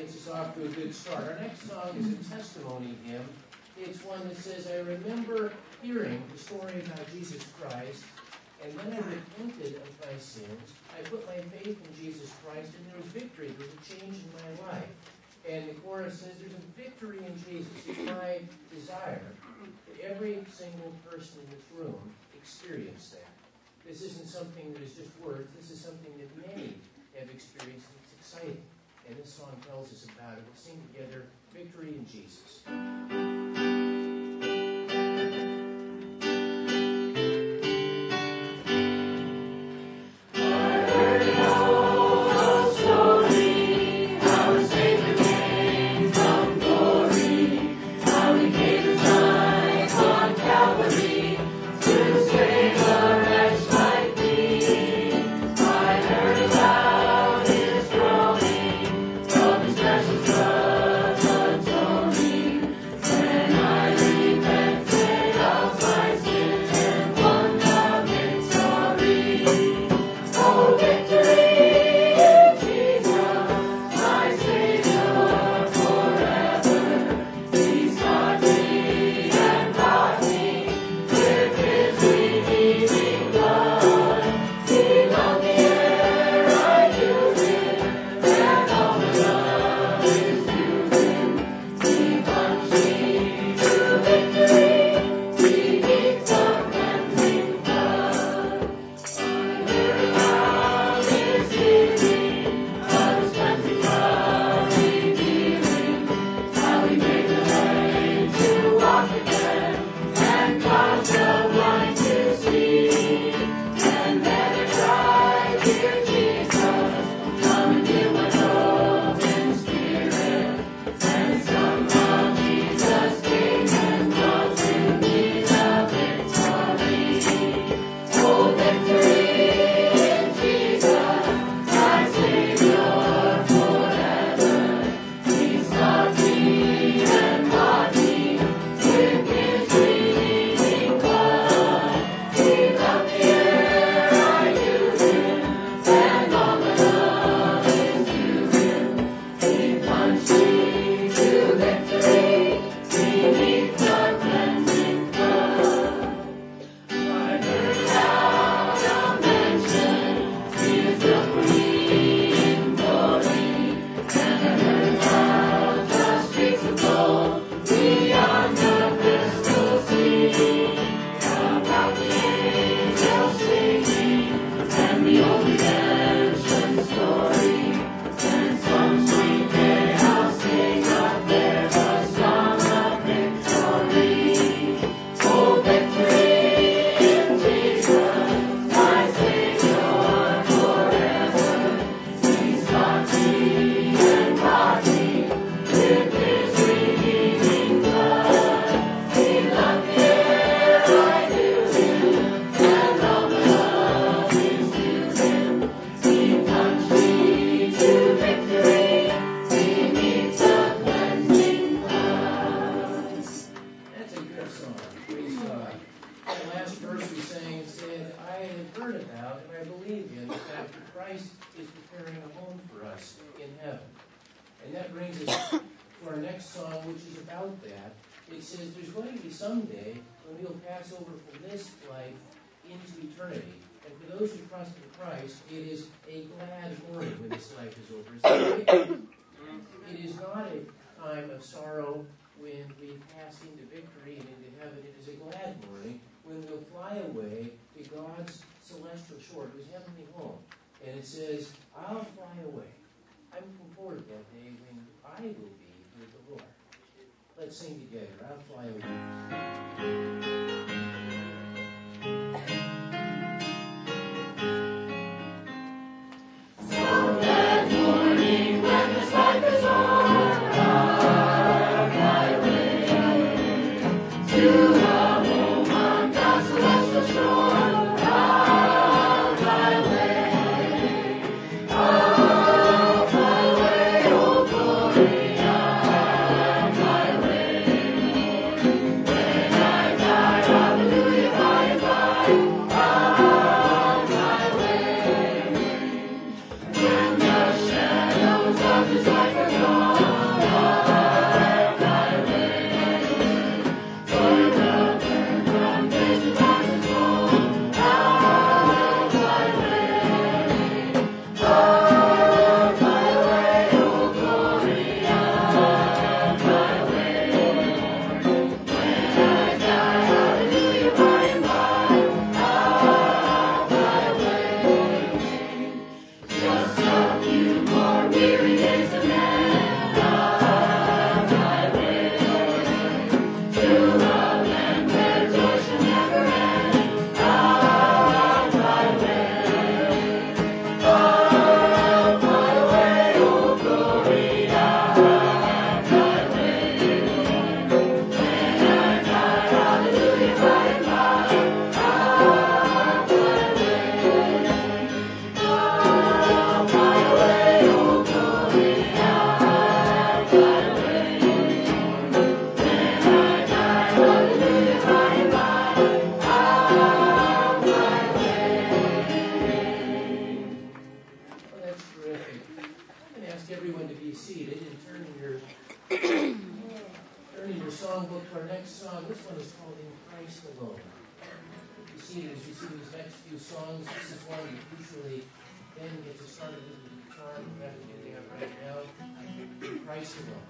gets us off to a good start. Our next song is a testimony hymn. It's one that says, I remember hearing the story about Jesus Christ, and then I repented of my sins. I put my faith in Jesus Christ, and there was victory. There was a change in my life. And the chorus says, there's a victory in Jesus. It's my desire that every single person in this room experience that. This isn't something that is just words. This is something that many have experienced. It's exciting. And this song tells us about it. We'll sing together, Victory in Jesus. Let's sing together. I'll fly away. Die. alone. You see, as you see these next few songs, this is one you usually then get to start with the guitar. We have to do that right now. Christ alone.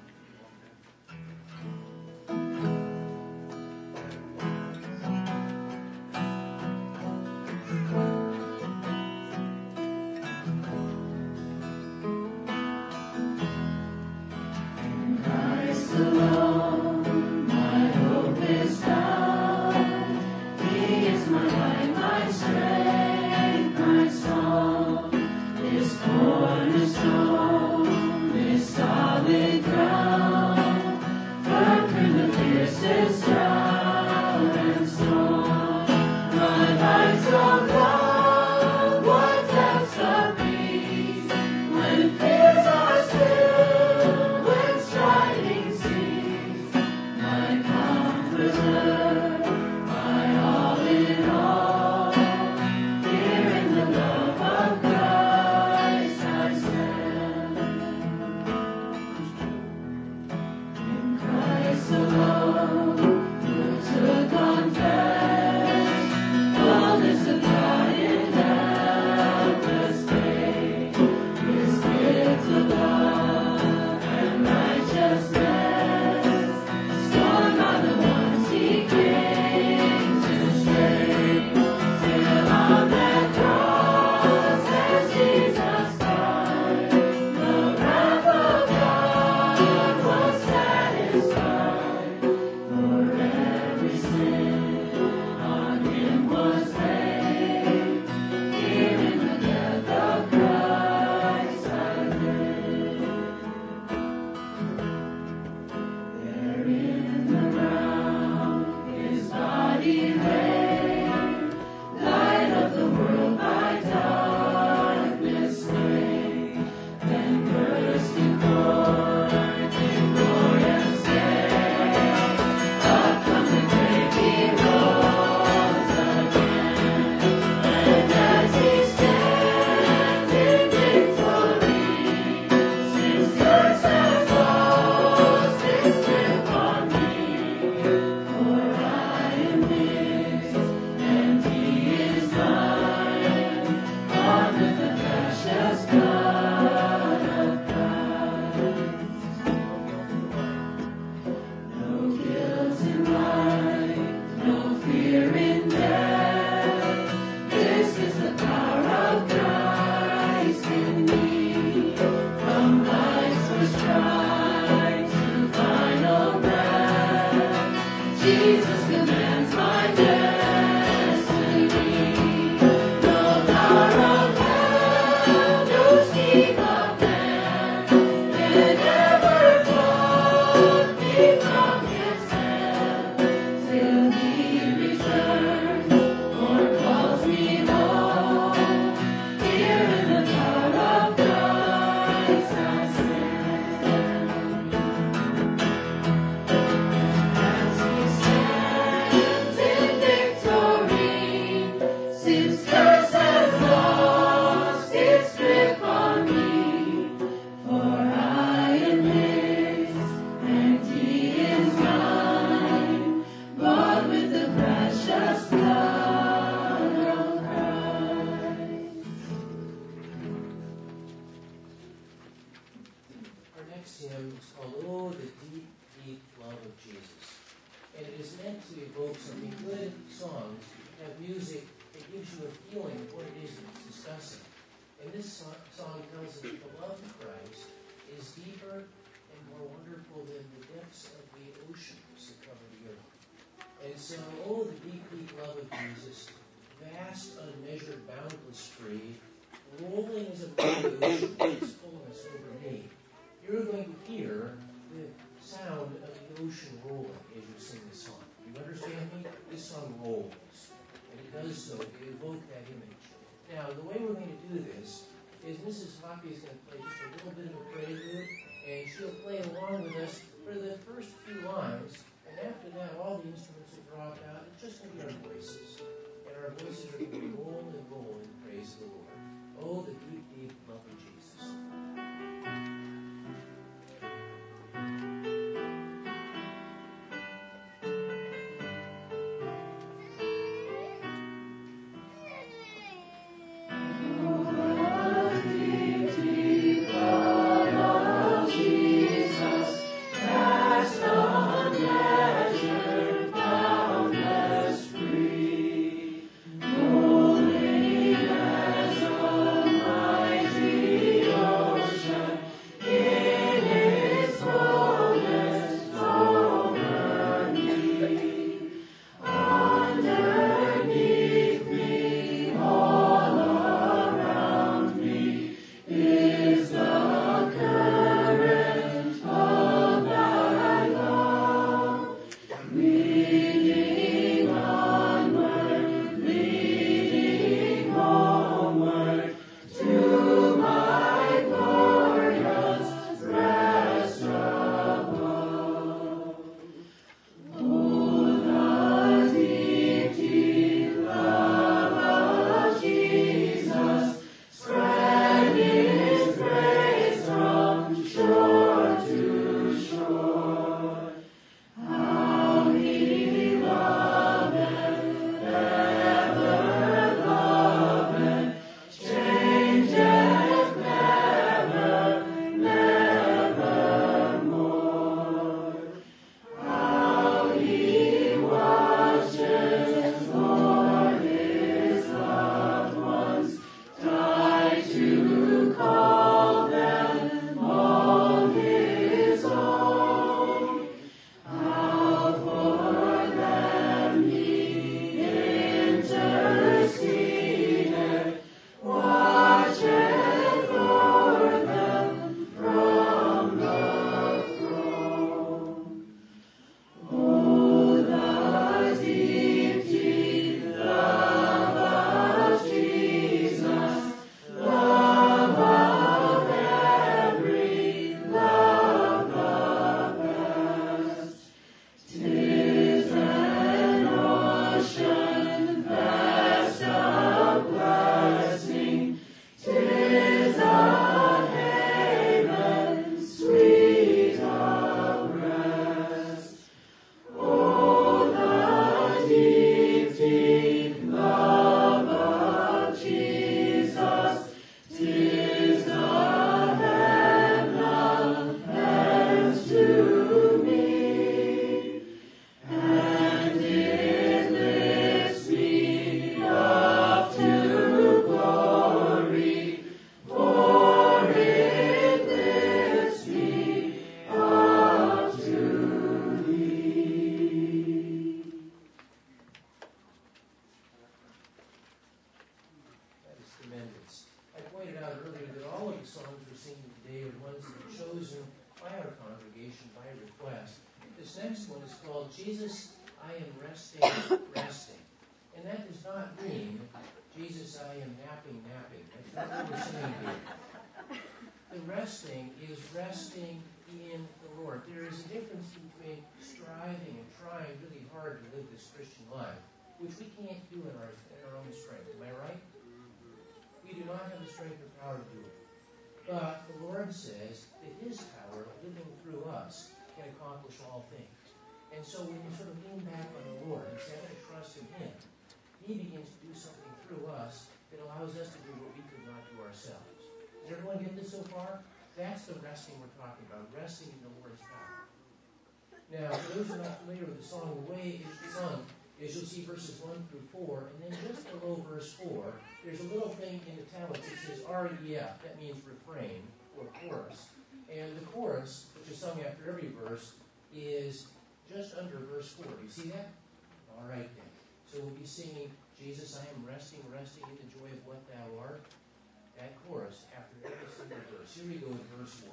tremendous. I pointed out earlier that all of the songs we're singing today are ones that are chosen by our congregation by request. This next one is called Jesus, I Am Resting, Resting. And that does not mean, Jesus, I am napping, napping. That's not what we're singing here. The resting is resting in the Lord. There is a difference between striving and trying really hard to live this Christian life, which we can't do in our own strength. Am I right? We do not have the strength or power to do it. But the Lord says that His power living through us can accomplish all things. And so when you sort of lean back on the Lord and say, I'm going to trust in Him, He begins to do something through us that allows us to do what we could not do ourselves. Does everyone get this so far? That's the resting we're talking about, resting in the Lord's power. Now, for those who are not familiar with the song, the way it's sung is you'll see verses 1 through 4, and then just below verse 4, there's a little thing in italics that says REF. That means refrain or chorus. And the chorus, which is sung after every verse, is just under verse 4. Do you see that? All right then. So we'll be singing, Jesus, I am resting, resting in the joy of what thou art. That chorus after every single verse. Here we go with verse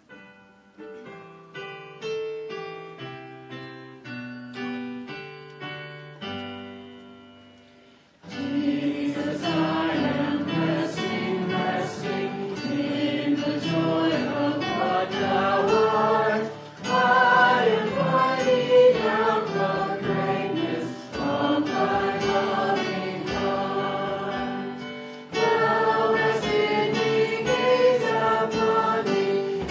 1. Jesus, I am resting, resting in the joy of what thou art. I am finding out the greatness of thy loving heart. Thou hast bid me gaze upon thee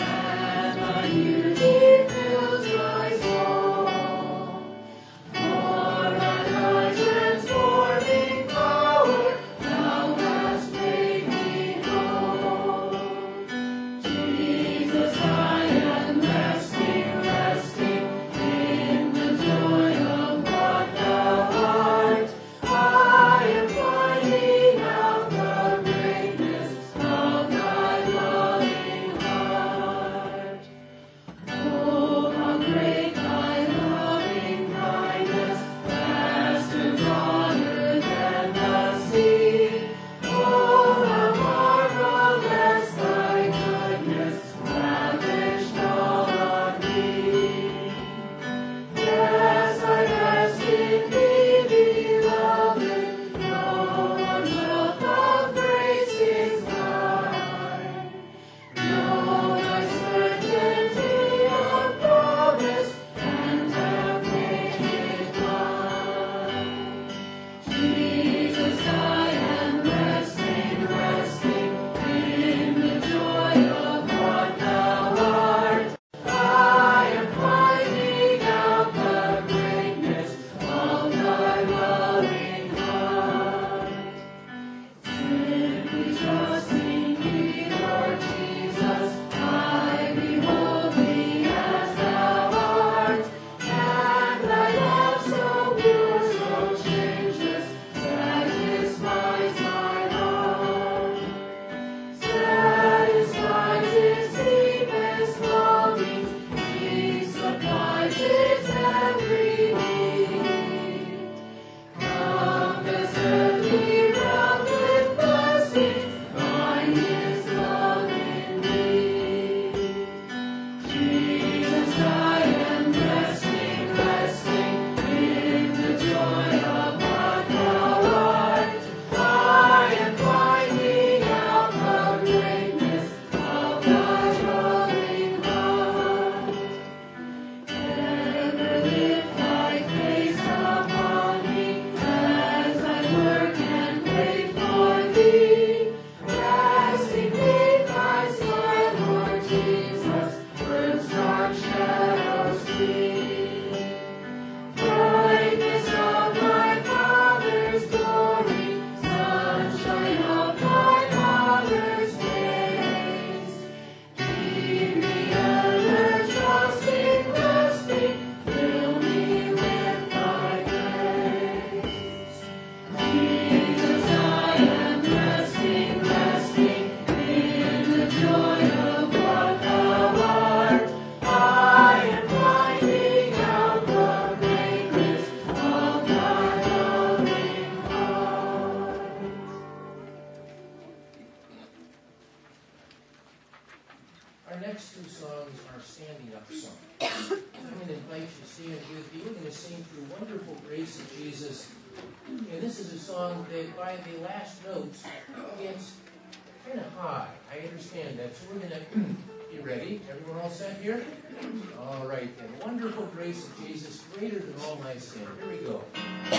Our next two songs are standing up songs. I'm going to invite you to stand with me. We're going to sing through Wonderful Grace of Jesus. And this is a song that by the last notes gets kind of high. I understand that. So we're going to be ready. Everyone all set here? All right then. Wonderful Grace of Jesus, greater than all my sin. Here we go.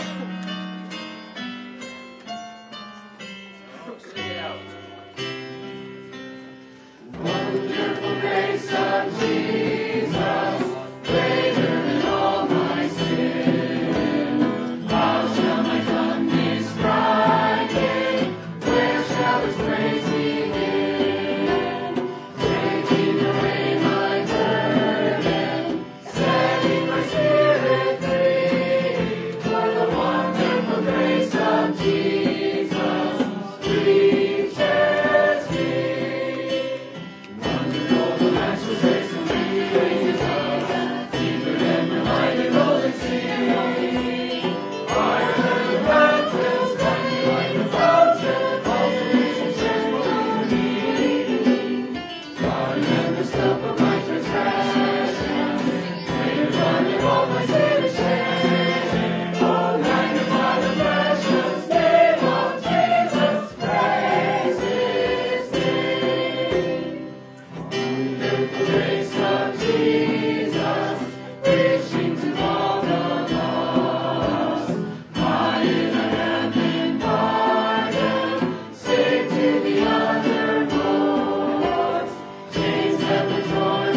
Sing it out. Wonderful grace of Jesus, greater than all my sin. How shall my tongue describe it? Where shall its praise begin? Taking away my burden, setting my spirit free. For the wonderful grace of Jesus reaches me. Wonderful, the matchless grace of Jesus, deeper than the mighty rolling sea. Higher than the mountains, splendid like the fountain, falls the nation shares me. Farther than the scope of my transgression, greater than all my sin and shame. Oh, magnify the precious name of Jesus, praise His name. Wonderful grace of Jesus, reaching to all the lost. Mighty that have been pardoned, sick to the uttermost. Chains have been torn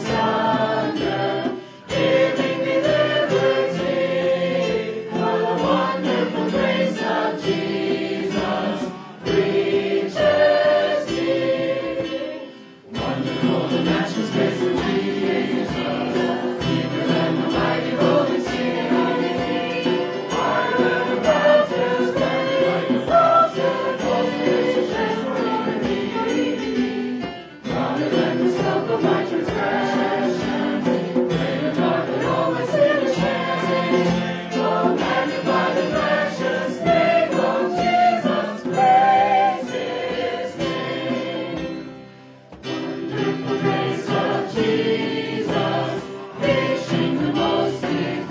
asunder, giving me liberty. For the wonderful grace of Jesus reaches me. Wonderful, the matchless grace of Jesus, deeper than the mighty rolling sea. Higher than the mountains, splendid like the fountain, falls the nation shares me. Farther than the scope of my transgression, greater than all my sin and shame. Oh, magnify the precious name of Jesus, praise His name. Wonderful grace of Jesus, reaching the most defied,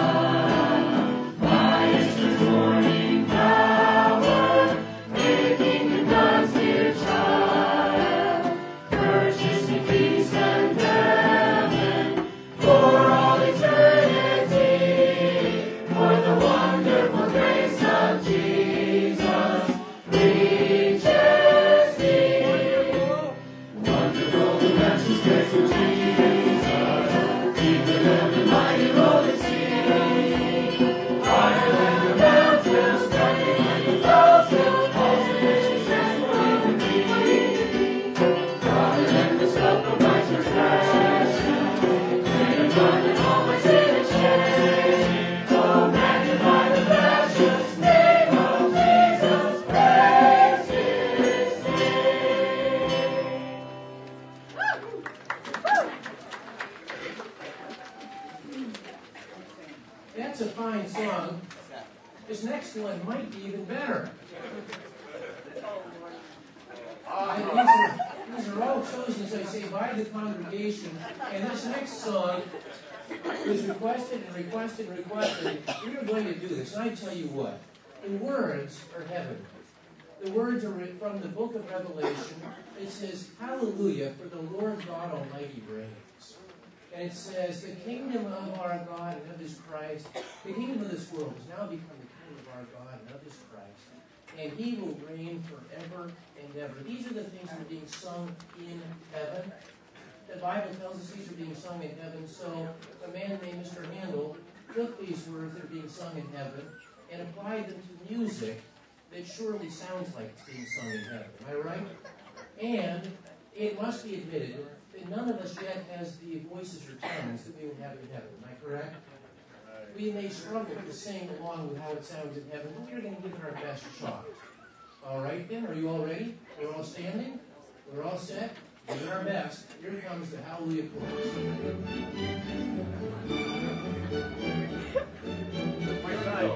by His transforming power, making me God's dear child, purchasing peace and heaven for all eternity. For the wonderful grace of Jesus reaches me. Wonderful, the matchless grace of Jesus, deeper than the mighty rolling sea. Higher than the mountains, splendid like the fountain, falls the nation shares me. Farther than the scope of my transgression, greater than all my sin and shame. Oh, magnify the precious name of Jesus, praise His name. That's a fine song. This next one might be even better. These are all chosen, as I say, by the congregation. And this next song was requested and requested and requested. We are going to do this. And I tell you what, the words are heaven. The words are from the book of Revelation. It says, Hallelujah, for the Lord God Almighty reigns. And it says, the kingdom of our God and of His Christ, the kingdom of this world has now become the kingdom of our God and of His Christ. And He will reign forever and ever. These are the things that are being sung in heaven. The Bible tells us these are being sung in heaven. So a man named Mr. Handel took these words that are being sung in heaven and applied them to music that surely sounds like it's being sung in heaven. Am I right? And it must be admitted that none of us yet has the voices or tongues that we will have in heaven. Am I correct? We may struggle to sing along with how it sounds in heaven, but we're going to give it our best shot. All right, then? Are you all ready? We're all standing? We're all set? Give it our best. Here comes the Hallelujah chorus. My side.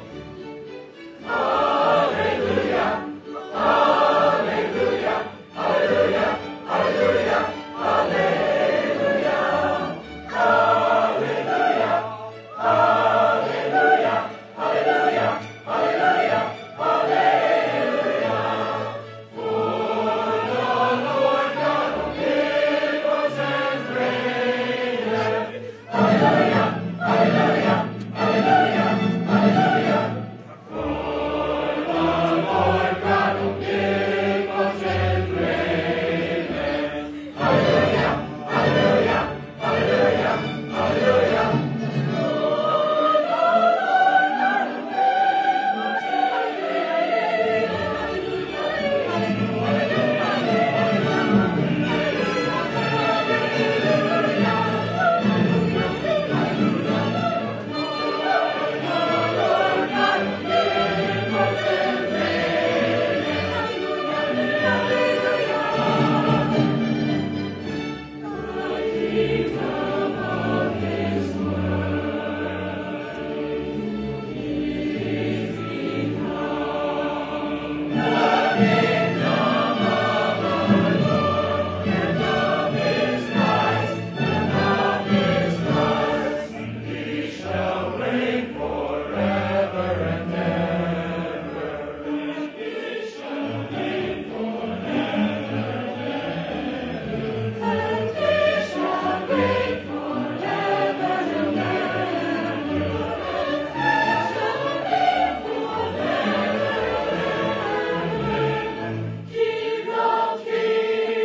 Hallelujah, hallelujah, hallelujah, hallelujah, hallelujah.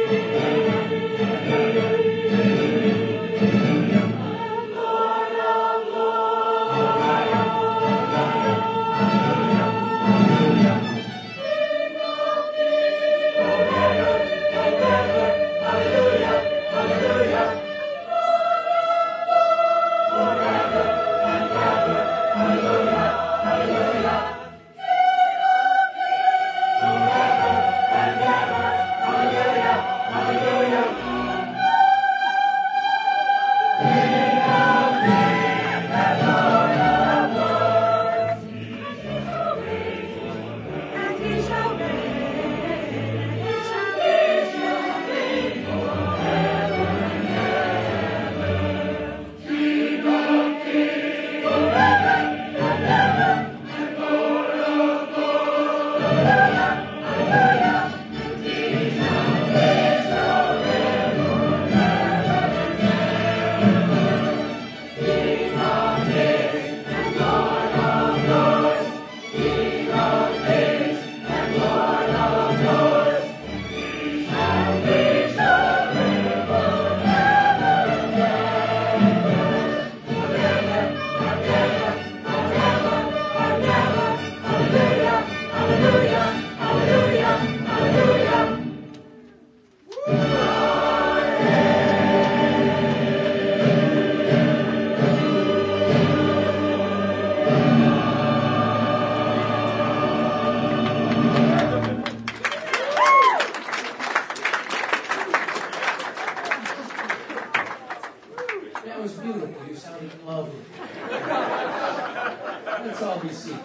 That was beautiful. You sounded lovely. Let's all be seated.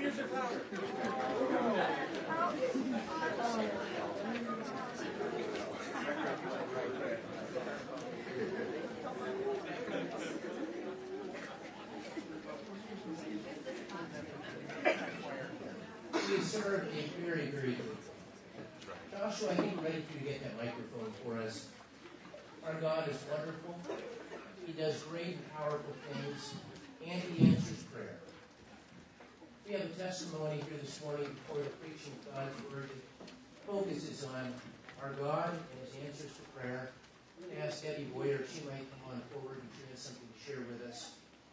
We serve a very, very good. Joshua, I think we're ready for you to get that microphone for us. Our God is wonderful. He does great and powerful things, and He answers prayer. We have a testimony here this morning before the preaching of God's Word that focuses on our God and His answers to prayer. I'm going to ask Debbie Boyer if she might come on forward and she has something to share with us.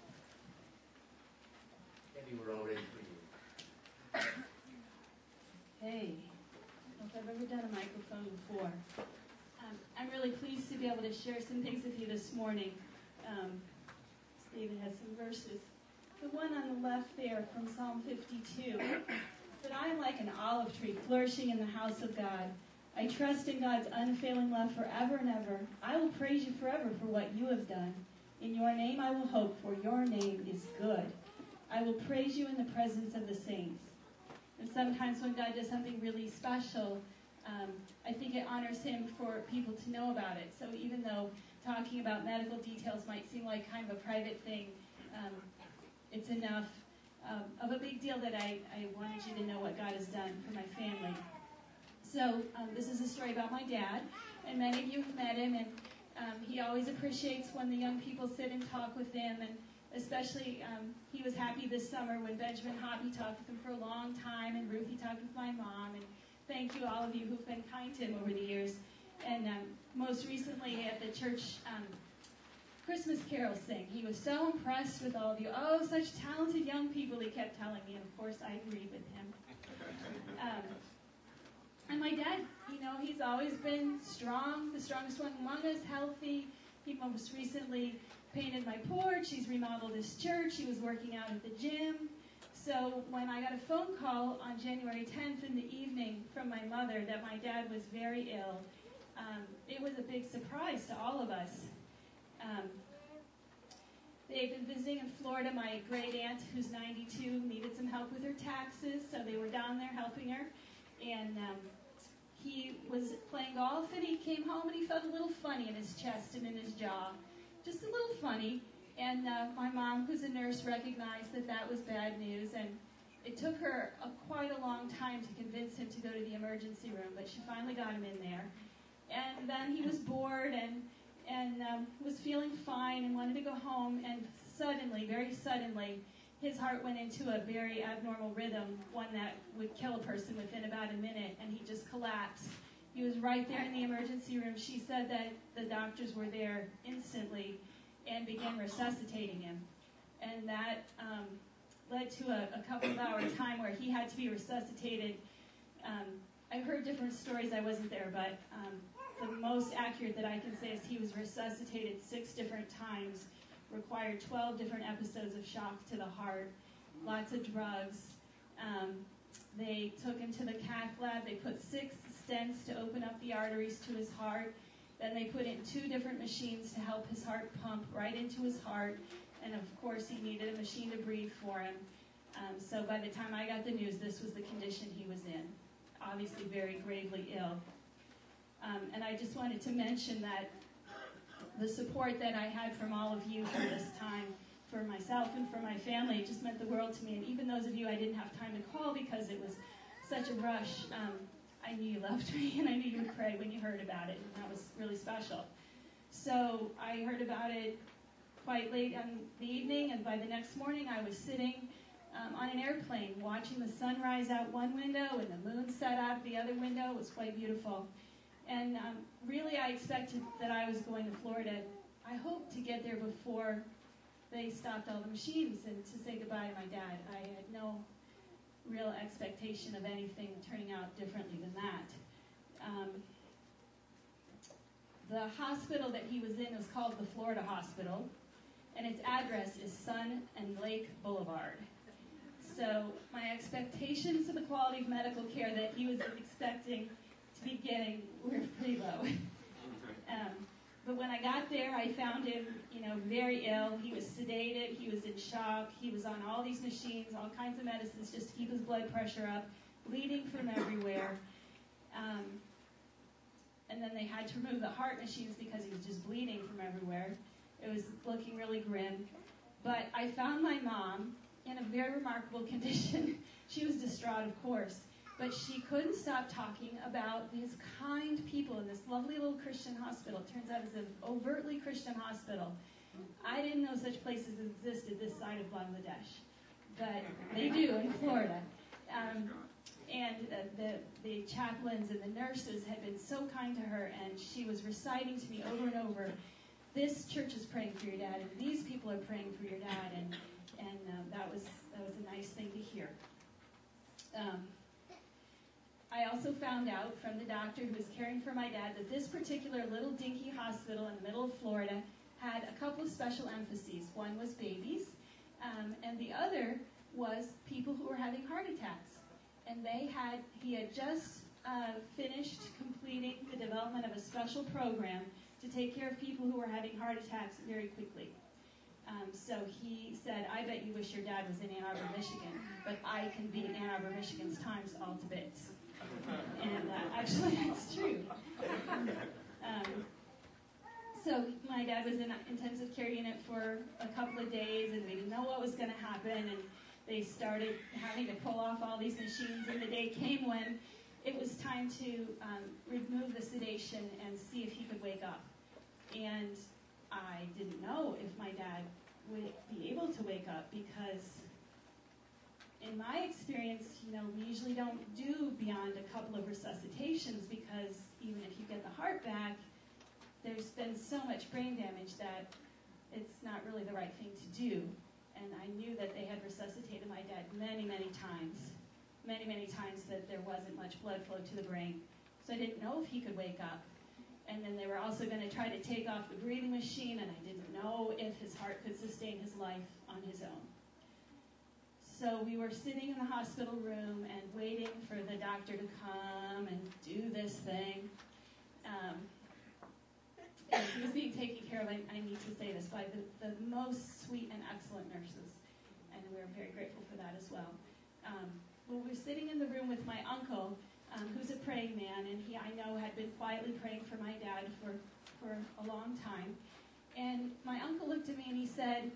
Debbie, we're all ready for you. Hey, I don't know if I've ever done a microphone before. I'm really pleased to be able to share some things with you this morning. David has some verses. The one on the left there from Psalm 52. That I am like an olive tree flourishing in the house of God. I trust in God's unfailing love forever and ever. I will praise you forever for what you have done. In your name I will hope, for your name is good. I will praise you in the presence of the saints. And sometimes when God does something really special, I think it honors Him for people to know about it. So even though talking about medical details might seem like kind of a private thing, it's enough of a big deal that I wanted you to know what God has done for my family. So this is a story about my dad, and many of you have met him, and he always appreciates when the young people sit and talk with him, and especially he was happy this summer when Benjamin Hoppy talked with him for a long time, and Ruthie talked with my mom, and thank you all of you who've been kind to him over the years. And most recently at the church Christmas carol sing, he was so impressed with all of you. Oh, such talented young people, he kept telling me, and of course I agreed with him. And my dad, you know, he's always been strong, the strongest one among us, healthy. He most recently painted my porch. He's remodeled his church. He was working out at the gym. So when I got a phone call on January 10th in the evening from my mother that my dad was very ill, it was a big surprise to all of us. They've been visiting in Florida. My great aunt, who's 92, needed some help with her taxes, so they were down there helping her. And he was playing golf, and he came home, and he felt a little funny in his chest and in his jaw. Just a little funny. And my mom, who's a nurse, recognized that that was bad news, and it took her quite a long time to convince him to go to the emergency room, but she finally got him in there. And then he was bored and was feeling fine and wanted to go home, and suddenly, very suddenly, his heart went into a very abnormal rhythm, one that would kill a person within about a minute, and he just collapsed He was right there in the emergency room. She said that the doctors were there instantly and began resuscitating him. And that led to a couple of hour time where he had to be resuscitated. I've heard different stories. I wasn't there, but the most accurate that I can say is he was resuscitated 6 different times, required 12 different episodes of shock to the heart, lots of drugs. They took him to the cath lab. They put 6 stents to open up the arteries to his heart. Then they put in 2 different machines to help his heart pump right into his heart. And of course, he needed a machine to breathe for him. So by the time I got the news, this was the condition he was in. Obviously very gravely ill. And I just wanted to mention that the support that I had from all of you for this time, for myself and for my family, just meant the world to me. And even those of you I didn't have time to call because it was such a rush, I knew you loved me, and I knew you would pray when you heard about it, and that was really special. So I heard about it quite late in the evening, and by the next morning I was sitting on an airplane watching the sun rise out one window and the moon set out the other window. It was quite beautiful. And really I expected that I was going to Florida. I hoped to get there before they stopped all the machines and to say goodbye to my dad. I had no real expectation of anything turning out differently than that. The hospital that he was in was called the Florida Hospital, and its address is Sun and Lake Boulevard. So my expectations of the quality of medical care that he was expecting to be getting were pretty low. But when I got there, I found him, very ill. He was sedated. He was in shock. He was on all these machines, all kinds of medicines just to keep his blood pressure up, bleeding from everywhere. And then they had to remove the heart machines because he was just bleeding from everywhere. It was looking really grim. But I found my mom in a very remarkable condition. She was distraught, of course. But she couldn't stop talking about these kind people in this lovely little Christian hospital. It turns out it's an overtly Christian hospital. I didn't know such places existed this side of Bangladesh, but they do in Florida. And the chaplains and the nurses had been so kind to her, and she was reciting to me over and over, this church is praying for your dad, and these people are praying for your dad, and that was a nice thing to hear. I also found out from the doctor who was caring for my dad that this particular little dinky hospital in the middle of Florida had a couple of special emphases. One was babies, and the other was people who were having heart attacks. And he had just finished completing the development of a special program to take care of people who were having heart attacks very quickly. So he said, I bet you wish your dad was in Ann Arbor, Michigan, but I can beat Ann Arbor, Michigan's times all to bits. And actually, that's true. So my dad was in an intensive care unit for a couple of days, and we didn't know what was going to happen, and they started having to pull off all these machines, and the day came when it was time to remove the sedation and see if he could wake up. And I didn't know if my dad would be able to wake up because in my experience, we usually don't do beyond a couple of resuscitations because even if you get the heart back, there's been so much brain damage that it's not really the right thing to do. And I knew that they had resuscitated my dad many, many times that there wasn't much blood flow to the brain. So I didn't know if he could wake up. And then they were also going to try to take off the breathing machine, and I didn't know if his heart could sustain his life on his own. So we were sitting in the hospital room and waiting for the doctor to come and do this thing. And he was being taken care of, I need to say this, by the most sweet and excellent nurses. And we're very grateful for that as well. Well, we were sitting in the room with my uncle, who's a praying man, and he, I know, had been quietly praying for my dad for a long time. And my uncle looked at me and he said,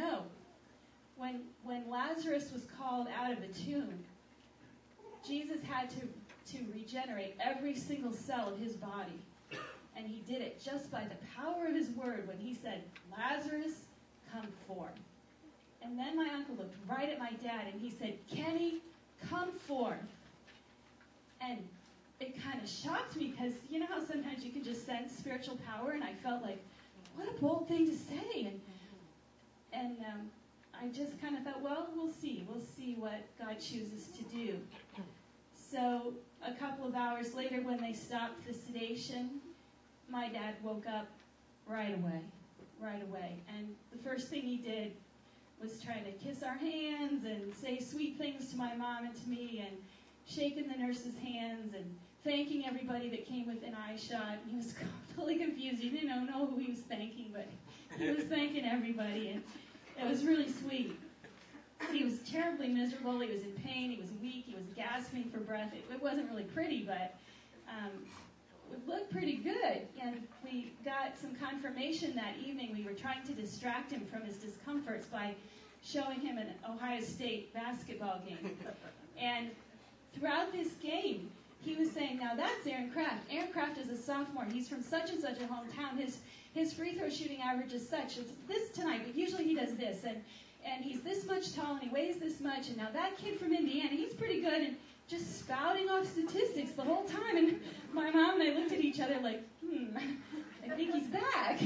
when Lazarus was called out of the tomb, Jesus had to regenerate every single cell of his body. And he did it just by the power of his word when he said, Lazarus, come forth. And then my uncle looked right at my dad and he said, Kenny, come forth. And it kind of shocked me because you know how sometimes you can just sense spiritual power, and I felt like, what a bold thing to say. And I just kind of thought, well, we'll see. We'll see what God chooses to do. So a couple of hours later, when they stopped the sedation, my dad woke up right away. And the first thing he did was trying to kiss our hands and say sweet things to my mom and to me and shaking the nurse's hands and thanking everybody that came within eyeshot. He was totally confused. He didn't know who he was thanking, but he was thanking everybody, and it was really sweet. He was terribly miserable. He was in pain. He was weak. He was gasping for breath. It wasn't really pretty, but it looked pretty good. And we got some confirmation that evening. We were trying to distract him from his discomforts by showing him an Ohio State basketball game. And throughout this game, he was saying, now that's Aaron Kraft. Aaron Kraft is a sophomore. He's from such and such a hometown. His free throw shooting average is such. It's this tonight, but usually he does this. And he's this much tall, and he weighs this much. And now that kid from Indiana, he's pretty good. And just spouting off statistics the whole time. And my mom and I looked at each other like, I think he's back.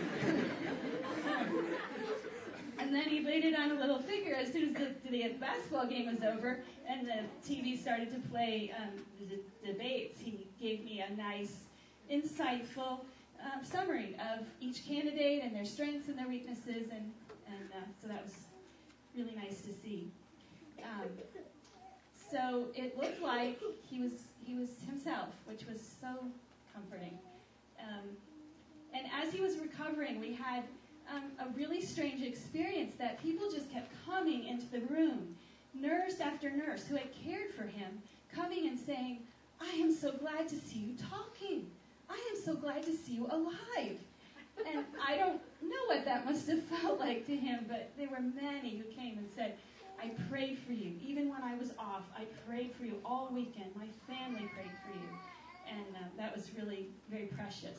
And then he laid it on a little figure as soon as the basketball game was over and the TV started to play the debates. He gave me a nice, insightful summary of each candidate and their strengths and their weaknesses, and so that was really nice to see. So it looked like he was himself, which was so comforting. And as he was recovering, we had a really strange experience that people just kept coming into the room, nurse after nurse who had cared for him, coming and saying, I am so glad to see you talking. I am so glad to see you alive. And I don't know what that must have felt like to him, but there were many who came and said, I prayed for you. Even when I was off, I prayed for you all weekend. My family prayed for you. And that was really very precious.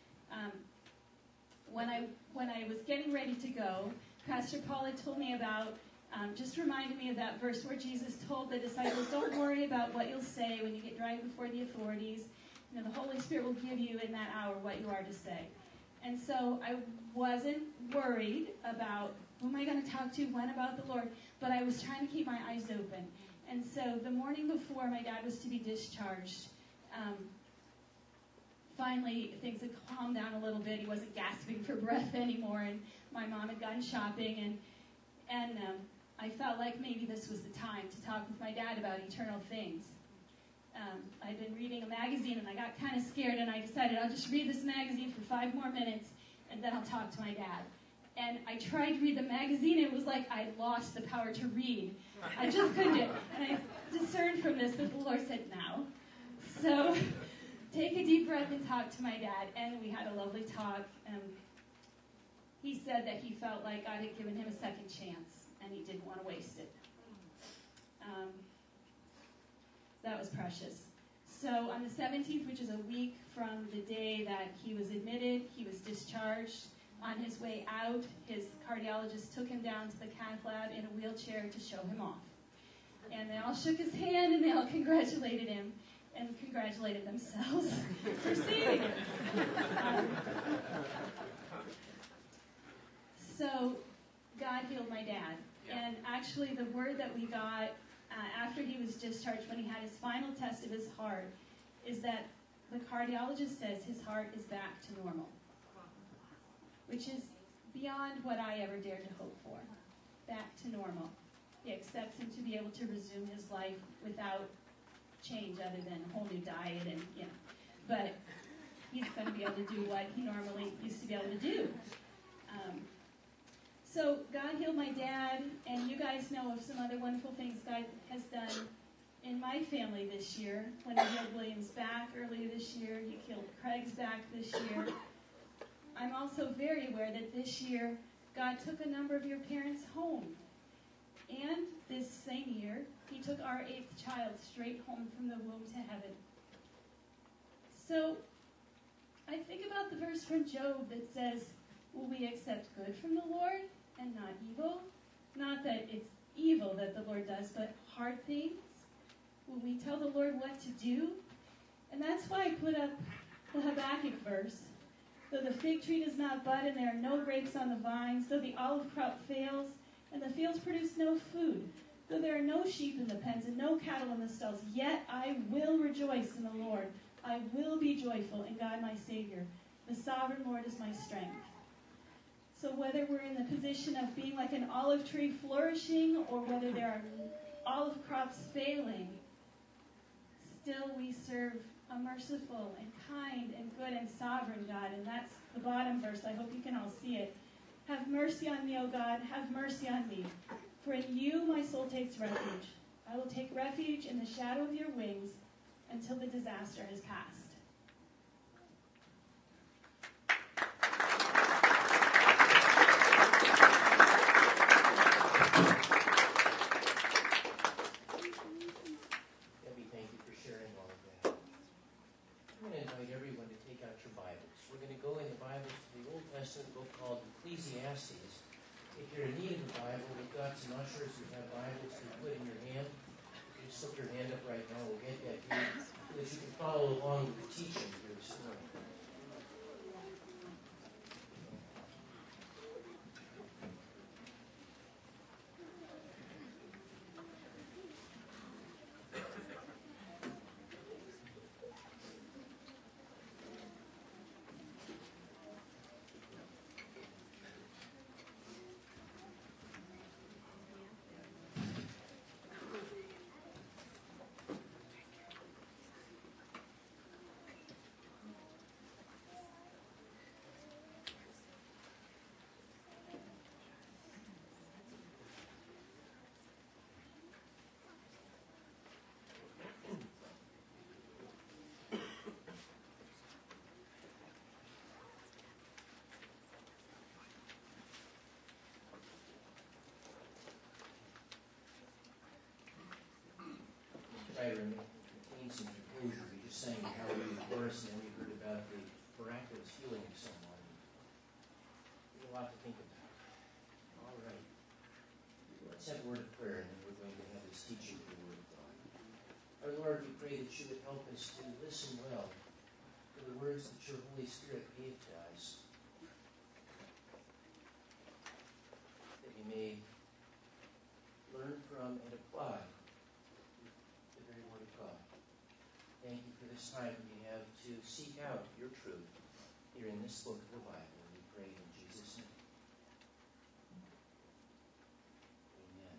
When I was getting ready to go, Pastor Paul had told me about, just reminded me of that verse where Jesus told the disciples, don't worry about what you'll say when you get dragged before the authorities. You know, the Holy Spirit will give you in that hour what you are to say. And so I wasn't worried about who am I going to talk to, when about the Lord, but I was trying to keep my eyes open. And so the morning before my dad was to be discharged, finally things had calmed down a little bit. He wasn't gasping for breath anymore, and my mom had gone shopping, and I felt like maybe this was the time to talk with my dad about eternal things. I'd been reading a magazine, and I got kind of scared, and I decided I'll just read this magazine for 5 more minutes, and then I'll talk to my dad. And I tried to read the magazine, and it was like I lost the power to read. I just couldn't do it. And I discerned from this that the Lord said, now. So take a deep breath and talk to my dad. And we had a lovely talk. He said that he felt like God had given him a second chance, and he didn't want to waste it. That was precious. So on the 17th, which is a week from the day that he was admitted, he was discharged. On his way out, his cardiologist took him down to the cath lab in a wheelchair to show him off. And they all shook his hand, and they all congratulated him and congratulated themselves for seeing him. So God healed my dad. And actually the word that we got after he was discharged, when he had his final test of his heart, is that the cardiologist says his heart is back to normal, which is beyond what I ever dared to hope for. Back to normal. He expects him to be able to resume his life without change other than a whole new diet and, but he's going to be able to do what he normally used to be able to do. So God healed my dad, and you guys know of some other wonderful things God has done in my family this year. When he healed William's back earlier this year, he healed Craig's back this year. I'm also very aware that this year God took a number of your parents home. And this same year, he took our 8th child straight home from the womb to heaven. So I think about the verse from Job that says, will we accept good from the Lord and not evil? Not that it's evil that the Lord does, but hard things. Will we tell the Lord what to do? And that's why I put up the Habakkuk verse. Though the fig tree does not bud and there are no grapes on the vines, though the olive crop fails and the fields produce no food, though there are no sheep in the pens and no cattle in the stalls, yet I will rejoice in the Lord. I will be joyful in God my Savior. The sovereign Lord is my strength. So whether we're in the position of being like an olive tree flourishing or whether there are olive crops failing, still we serve a merciful and kind and good and sovereign God. And that's the bottom verse. I hope you can all see it. Have mercy on me, O God. Have mercy on me. For in you my soul takes refuge. I will take refuge in the shadow of your wings until the disaster has passed. Debbie, thank you for sharing all of that. I'm going to invite everyone to take out your Bibles. We're going to go in the Bibles to the Old Testament book called Ecclesiastes. If you're in need of a Bible, we've got some ushers who have Bibles to put in your hand. You just slip your hand up right now. We'll get that to you so that you can follow along with the teaching here this morning. Try to maintain some composure. We just sang Hallelujah chorus, and then we heard about the miraculous healing of someone. There's a lot to think about. All right. Let's have a word of prayer, and then we're going to have this teaching of the Word of God. Our Lord, we pray that you would help us to listen well to the words that your Holy Spirit gave to us, that we may learn from and apply the very Word of God. Thank you for this time we have to seek out your truth here in this book of the Bible. We pray in Jesus' name. Amen.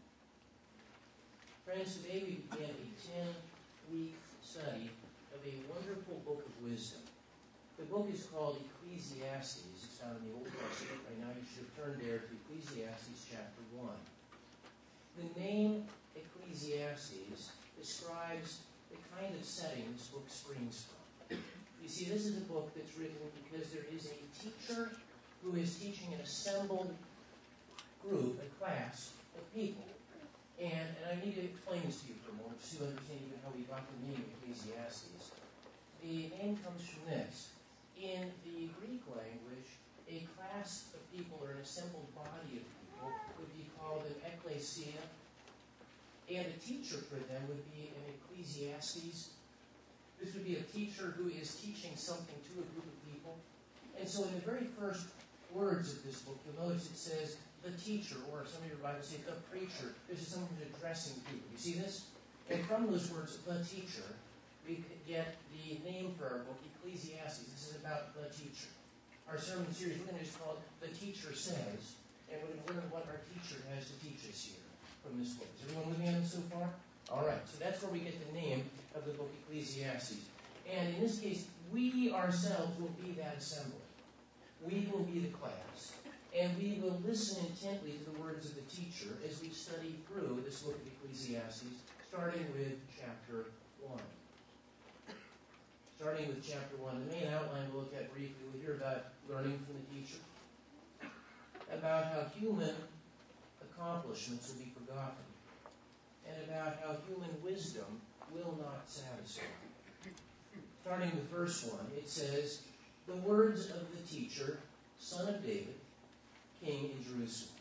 Friends, today we begin a 10-week study of a wonderful book of wisdom. The book is called Ecclesiastes. It's found in the Old Testament. Right now you should have turned there to Ecclesiastes chapter 1. The name Ecclesiastes describes the kind of setting this book springs from. You see, this is a book that's written because there is a teacher who is teaching an assembled group, a class of people. And I need to explain this to you for a moment, so you understand even how we got the name Ecclesiastes. The name comes from this. In the Greek language, a class of people or an assembled body of people would be called an ecclesia, and a teacher for them would be an ecclesiastes. This would be a teacher who is teaching something to a group of people. And so in the very first words of this book, you'll notice it says the teacher, or some of your Bibles say the preacher. This is someone who's addressing people. You see this? And from those words, the teacher, we get the name for our book, Ecclesiastes. This is about the teacher. Our sermon series, we're going to just call it The Teacher Says, and we're going to learn what our teacher has to teach us here from this book. Is everyone with me on this so far? All right, so that's where we get the name of the book Ecclesiastes. And in this case, we ourselves will be that assembly. We will be the class. And we will listen intently to the words of the teacher as we study through this book of Ecclesiastes, starting with chapter 1. Starting with chapter 1, the main outline we'll look at briefly, we'll hear about learning from the teacher, about how human accomplishments will be forgotten, and about how human wisdom will not satisfy. Starting with verse 1, it says, the words of the teacher, son of David, king in Jerusalem.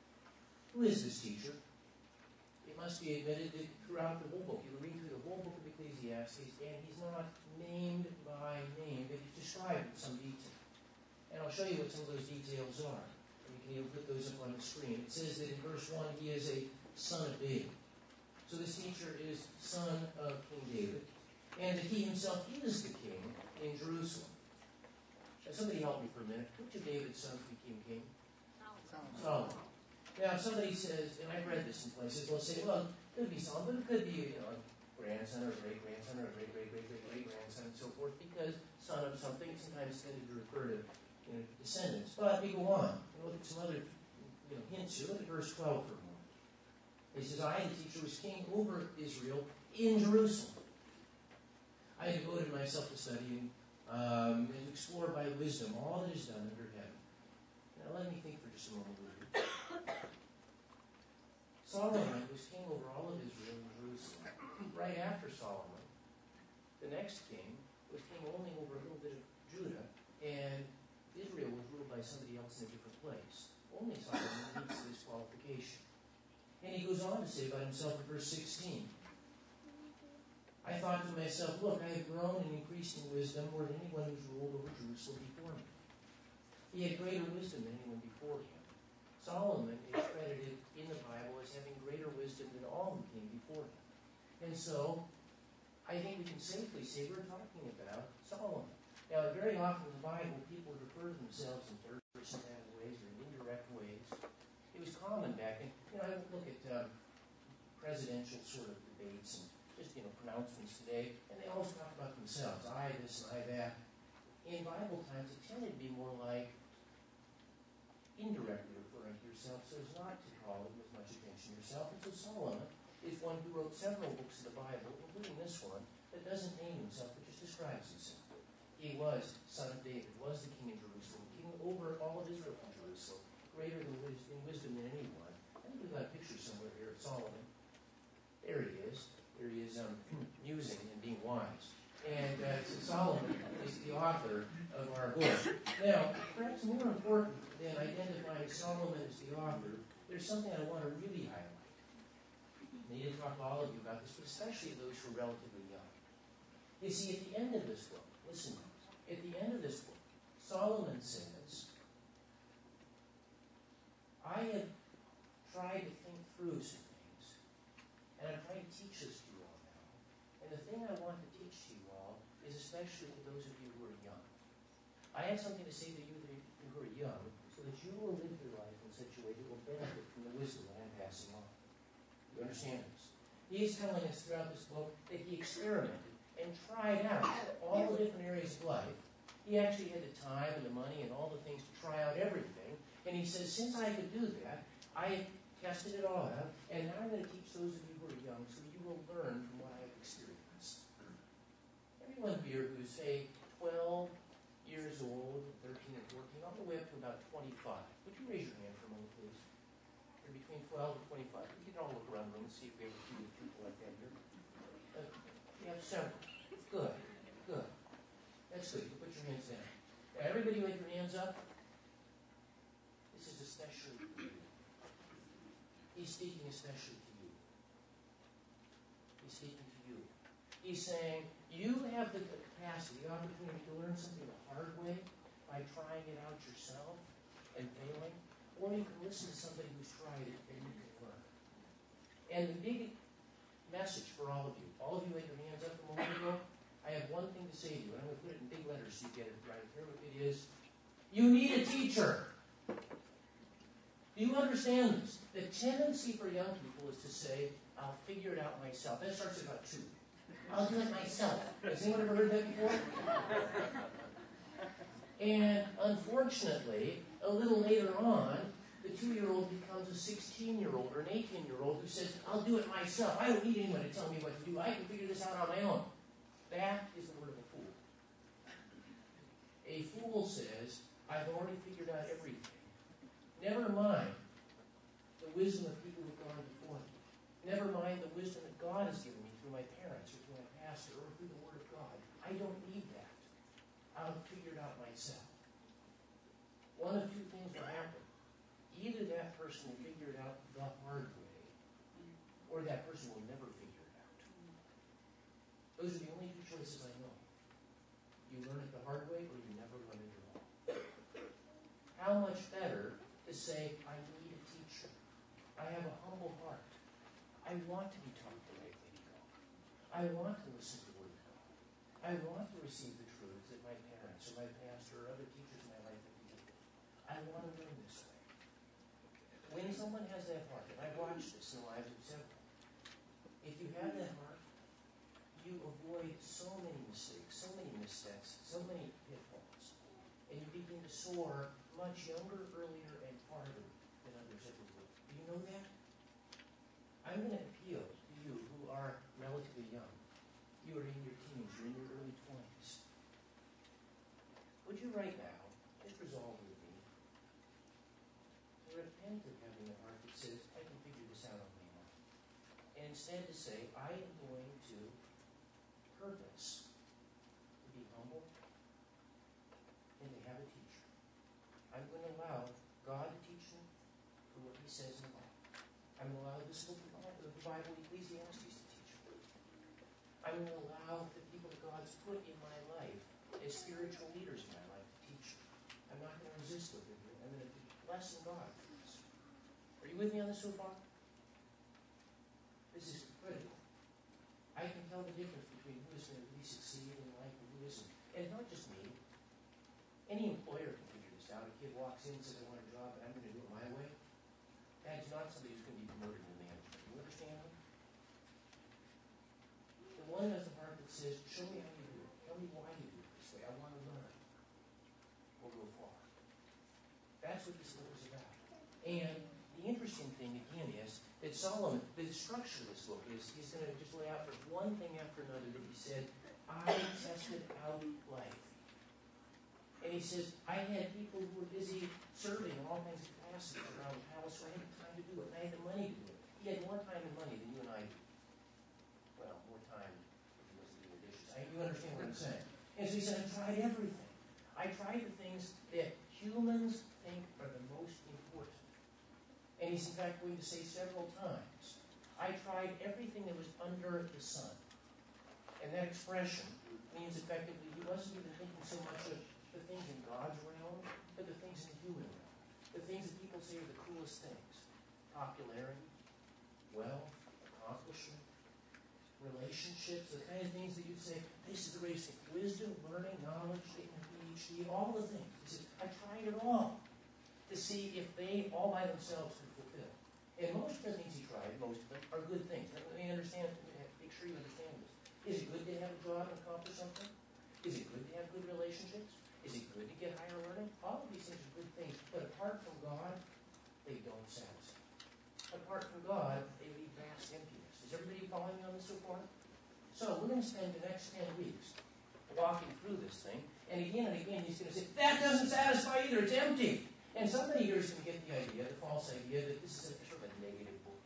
Who is this teacher? It must be admitted that throughout the whole book, you read through the whole book of Ecclesiastes, and he's not named by name, but he's described in some detail. And I'll show you what some of those details are. And you can even put those up on the screen. It says that in verse 1, he is a son of David. So this teacher is son of King David, and that he himself is the king in Jerusalem. Now, somebody help me for a minute. Which of David's sons became king? Solomon. Now, somebody says, and I've read this in places, they'll say, well, it could be Solomon, but it could be, a grandson or a great-grandson or a great-great-great-great-great-grandson and so forth, because son of something sometimes tended to refer to descendants. But we go on and look at some other hints here. Look at verse 12 for a moment. He says, I, the teacher, was king over Israel in Jerusalem. I devoted myself to studying and to explore by wisdom all that is done under heaven. Now let me think for just a moment. Solomon was king over all of Israel in Jerusalem. Right after Solomon, the next king was king only over a little bit of Judah, and Israel was ruled by somebody else in a different place. Only Solomon meets this qualification. And he goes on to say about himself in verse 16, I thought to myself, look, I have grown and increased in wisdom more than anyone who's ruled over Jerusalem before me. He had greater wisdom than anyone before him. Solomon is credited in the Bible as having greater wisdom than all who came before him. And so, I think we can safely say we're talking about Solomon. Now, very often in the Bible, people refer to themselves in third-person ways or in indirect ways. It was common back then. I look at presidential sort of debates and just, pronouncements today, and they always talk about themselves. I this and I that. In Bible times, it tended to be more like indirectly referring to yourself, so as not to call it with much attention yourself. And so Solomon is one who wrote several books of the Bible, including this one, that doesn't name himself, but just describes himself. He was son of David, was the king in Jerusalem, king over all of Israel from Jerusalem, greater in wisdom than anyone. I think we've got a picture somewhere here of Solomon. There he is. There he is musing and being wise. And Solomon is the author of our book. Now, perhaps more important than identifying Solomon as the author, there's something I want to really highlight. I need to talk to all of you about this, but especially those who are relatively young. You see, at the end of this book, listen to this, at the end of this book, Solomon says, I have tried to think through some things, and I'm trying to teach this to you all now. And the thing I want to teach to you all is especially to those of you who are young. I have something to say to you who are young, so that you will live your life in such a way that will benefit from the wisdom that I'm passing on. You understand this? He is telling us throughout this book that he experimented and tried out all the different areas of life. He actually had the time and the money and all the things to try out everything. And he says, since I could do that, I tested it all out, and now I'm going to teach those of you who are young so you will learn from what I have experienced. Everyone here who's, say, 12 years old, 13 and 14, all the way up to about 25. Would you raise your hand for a moment, please? You're between 12 and 25. We can all look around the room and see if we have a few people like that here. We have several. Good. Good. That's good. You put your hands down. Now, everybody with your hands up. This is especially for you. He's speaking especially to you. He's speaking to you. He's saying, you have the capacity, the opportunity to learn something the hard way by trying it out yourself and failing, or you can listen to somebody who's tried it and you can learn. And the big message for all of you who had your hands up a moment ago, I have one thing to say to you, and I'm going to put it in big letters so you get it right here. It is, you need a teacher. Do you understand this? The tendency for young people is to say, I'll figure it out myself. That starts at about 2. I'll do it myself. Has anyone ever heard that before? And unfortunately, a little later on, the 2-year-old becomes a 16-year-old or an 18-year-old who says, I'll do it myself. I don't need anyone to tell me what to do. I can figure this out on my own. That is the word of a fool. A fool says, I've already figured out everything. Never mind the wisdom of people who've gone before me. Never mind the wisdom that God has given me through my parents or through my pastor or through the Word of God. I don't need that. I'll figure it out myself. One of two things will happen. Either that person will figure it out the hard way, or that person will never figure it out. how much better to say, I need a teacher. I have a humble heart. I want to be taught the right way to go. I want to listen to the Word of God. I want to receive the truths that my parents or my pastor or other teachers in my life have given me. I want to learn this way. When someone has that heart, and I've watched this in the lives of several, if you have that heart, you avoid so many mistakes, so many missteps, so many pitfalls, and you begin to soar much younger, earlier, and farther than others ever will. Do you know that? I'm going to appeal to you who are relatively young. You are in your teens, you're in your early 20s. Would you right now just resolve with me to repent of having a heart that says, I can figure this out on my own? And instead to say, I am going to purpose to be humble and to have a teacher. I'm going to allow God to teach me through what He says in the Bible. I'm going to allow this book of the Bible, Ecclesiastes, to teach me. I'm going to allow the people that God's put in my life as spiritual leaders in my life to teach me. I'm not going to resist what they're doing. I'm going to be blessing God for this. Are you with me on this so far? This is critical. I can tell the difference between who is going to really succeed in life and who isn't. And it's not just me. Any employer can figure this out. A kid walks in and says, I want a job, and I'm going to do it my way. That's not somebody who's going to be promoted to management. Do you understand me? The one has a heart that says, show me how you do it. Tell me why you do it this way. I want to learn. We'll go far. That's what this book is about. And the interesting thing, again, is that Solomon, the structure of this book is, he's going to just lay out for one thing after another that he said, I tested out life. And he says, I had people who were busy serving in all kinds of capacities around the palace, so I had time to do it, and I had the money to do it. He had more time and money than you and I do. Well, more time if he wasn't doing the dishes. You understand what I'm saying? And so he said, I tried everything. I tried the things that humans think are the most important. And he's in fact going to say several times, I tried everything that was under the sun. And that expression means effectively he wasn't even thinking so much of the things in God's realm, but the things in the human realm. The things that people say are the coolest things. Popularity, wealth, accomplishment, relationships, the kind of things that you'd say, this is the greatest thing. Wisdom, learning, knowledge, getting a PhD, all the things. He says, I tried it all to see if they all by themselves could fulfill. And most of the things he tried, most of them, are good things. Let me understand, make sure you understand this. Is it good to have a job and accomplish something? Is it good to have good relationships? Is it good to get higher learning? All of these things are good things, but apart from God, they don't satisfy. Apart from God, they leave vast emptiness. Is everybody following me on this so far? So we're going to spend the next 10 weeks walking through this thing, and again he's going to say, that doesn't satisfy either, it's empty. And somebody here is going to get the idea, the false idea, that this is a sort of a negative book.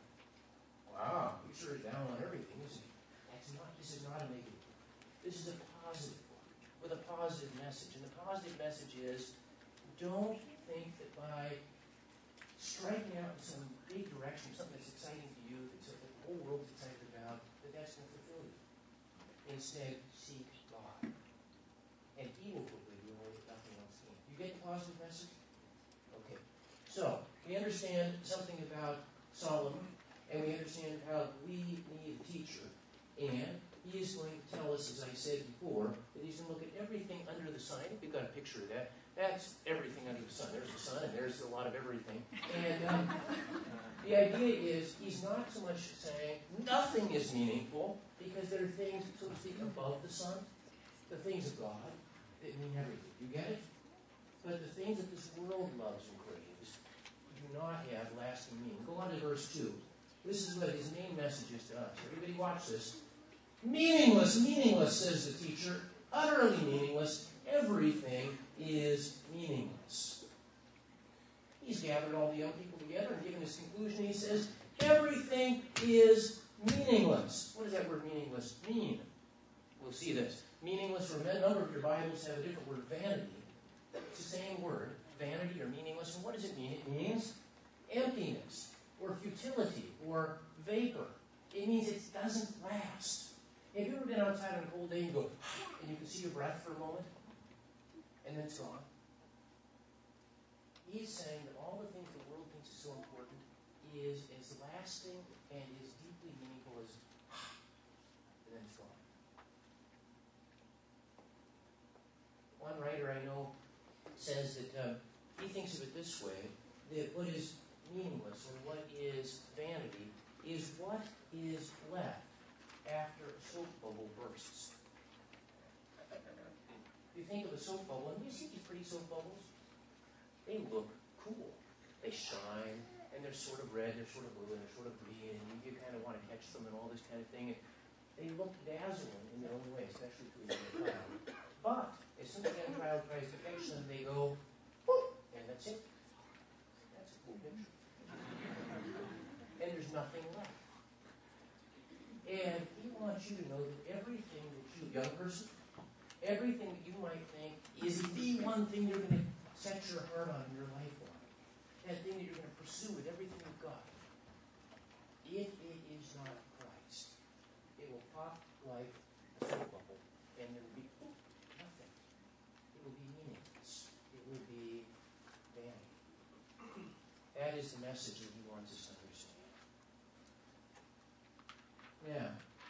Wow, you sure are down on everything, isn't it? This is not a negative book. This is a positive book with a positive message. And the positive message is, don't think that by striking out in some big direction, something that's exciting to you, that the whole world's excited about, that's going to fulfill you. Instead, seek God. And He will fulfill you in a way that nothing else can. You get the positive message? Okay. So, we understand something about Solomon, and we understand how we need a teacher. And he is going to tell us, as I said before, that he's going to look at everything under the sun. If you've got a picture of that, that's everything under the sun. There's the sun, and there's a lot of everything. And the idea is he's not so much saying nothing is meaningful, because there are things, so to speak, above the sun, the things of God that mean everything. You get it? But the things that this world loves and craves do not have lasting meaning. Go on to verse 2. This is what his main message is to us. Everybody watch this. Meaningless, meaningless, says the teacher. Utterly meaningless. Everything is meaningless. He's gathered all the young people together and given his conclusion. He says, everything is meaningless. What does that word meaningless mean? We'll see this. Meaningless, for a number of your Bibles have a different word, vanity. It's the same word, vanity or meaningless. And what does it mean? It means emptiness, or futility, or vapor. It means it doesn't last. Have you ever been outside on a cold day and you go, and you can see your breath for a moment, and then it's gone? He's saying that all the things the world thinks is so important is as lasting and as deeply meaningful as and then it's gone. One writer I know says that he thinks of it this way, that what is meaningless or what is vanity is what is left after a soap bubble bursts. You think of a soap bubble, and you see these pretty soap bubbles? They look cool. They shine, and they're sort of red, they're sort of blue, and they're sort of green, and you kind of want to catch them and all this kind of thing. And they look dazzling in their own way, especially to a young child. But as soon as a young child tries to catch them, they go, whoop, and that's it. That's a cool picture. And there's nothing left. And he wants you to know that everything that you, young person, everything that you might think is the one thing you're going to set your heart on in your life on, that thing that you're going to pursue with everything you've got, if it is not Christ, it will pop like a soap bubble, and there will be nothing. It will be meaningless. It will be vanity. That is the message that he wants us to understand. Now,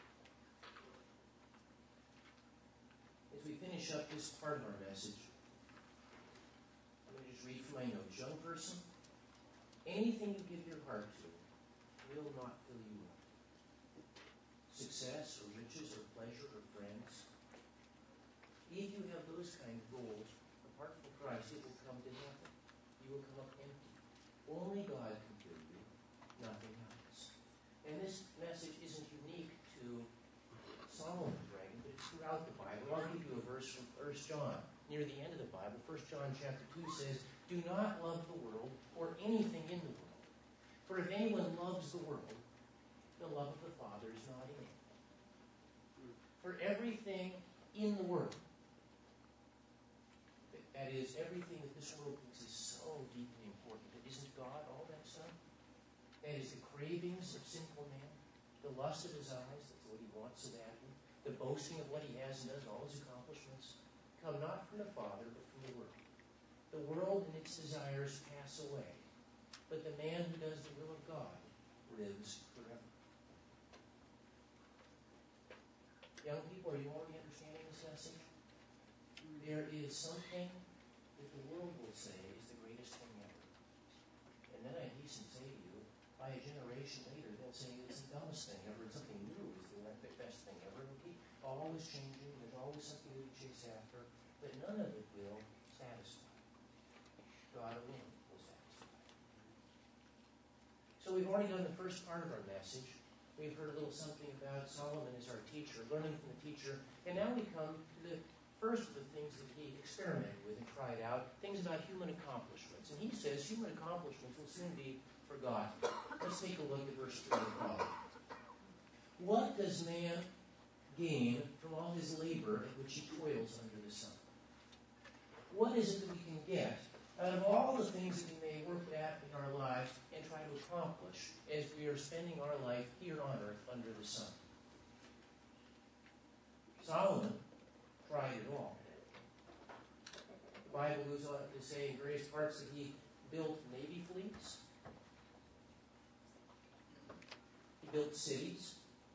as we finish up this part of our message, I'm going to just read from my notes. Young person, anything you give your heart to will not fill you up. Success or riches or pleasure or friends. If you have those kind of goals, apart from Christ, it will come to nothing. You will come up empty. Only God can fill you, nothing else. And this message isn't unique to Solomon's writing, but it's throughout the Bible. I'll give you a verse from 1 John. Near the end of the Bible, 1 John chapter 2 says, do not love the world or anything in the world. For if anyone loves the world, the love of the Father is not in him. For everything in the world, that is, everything that this world thinks is so deeply important, that isn't God, all that stuff, that is the cravings of sinful man, the lust of his eyes, that's what he wants so badly, the boasting of what he has and does, and all his accomplishments, come not from the Father, but from the world. The world and its desires pass away, but the man who does the will of God lives forever. Young people, are you already understanding this message? There is something that the world will say is the greatest thing ever. And then I hasten to say to you, by a generation later, they'll say it's the dumbest thing ever, and something new is the best thing ever. It'll keep always changing, there's always something new to chase after, but none of it will satisfy. God alone will satisfy. So we've already done the first part of our message. We've heard a little something about Solomon as our teacher, learning from the teacher, and now we come to the first of the things that he experimented with and tried out, things about human accomplishments. And he says human accomplishments will soon be forgotten. Let's take a look at verse 3 and 5. What does man gain from all his labor at which he toils under the sun? What is it that we can get out of all the things that we may work at in our lives and try to accomplish as we are spending our life here on earth under the sun? Solomon tried it all. The Bible goes on to say in various parts that he built navy fleets. He built cities.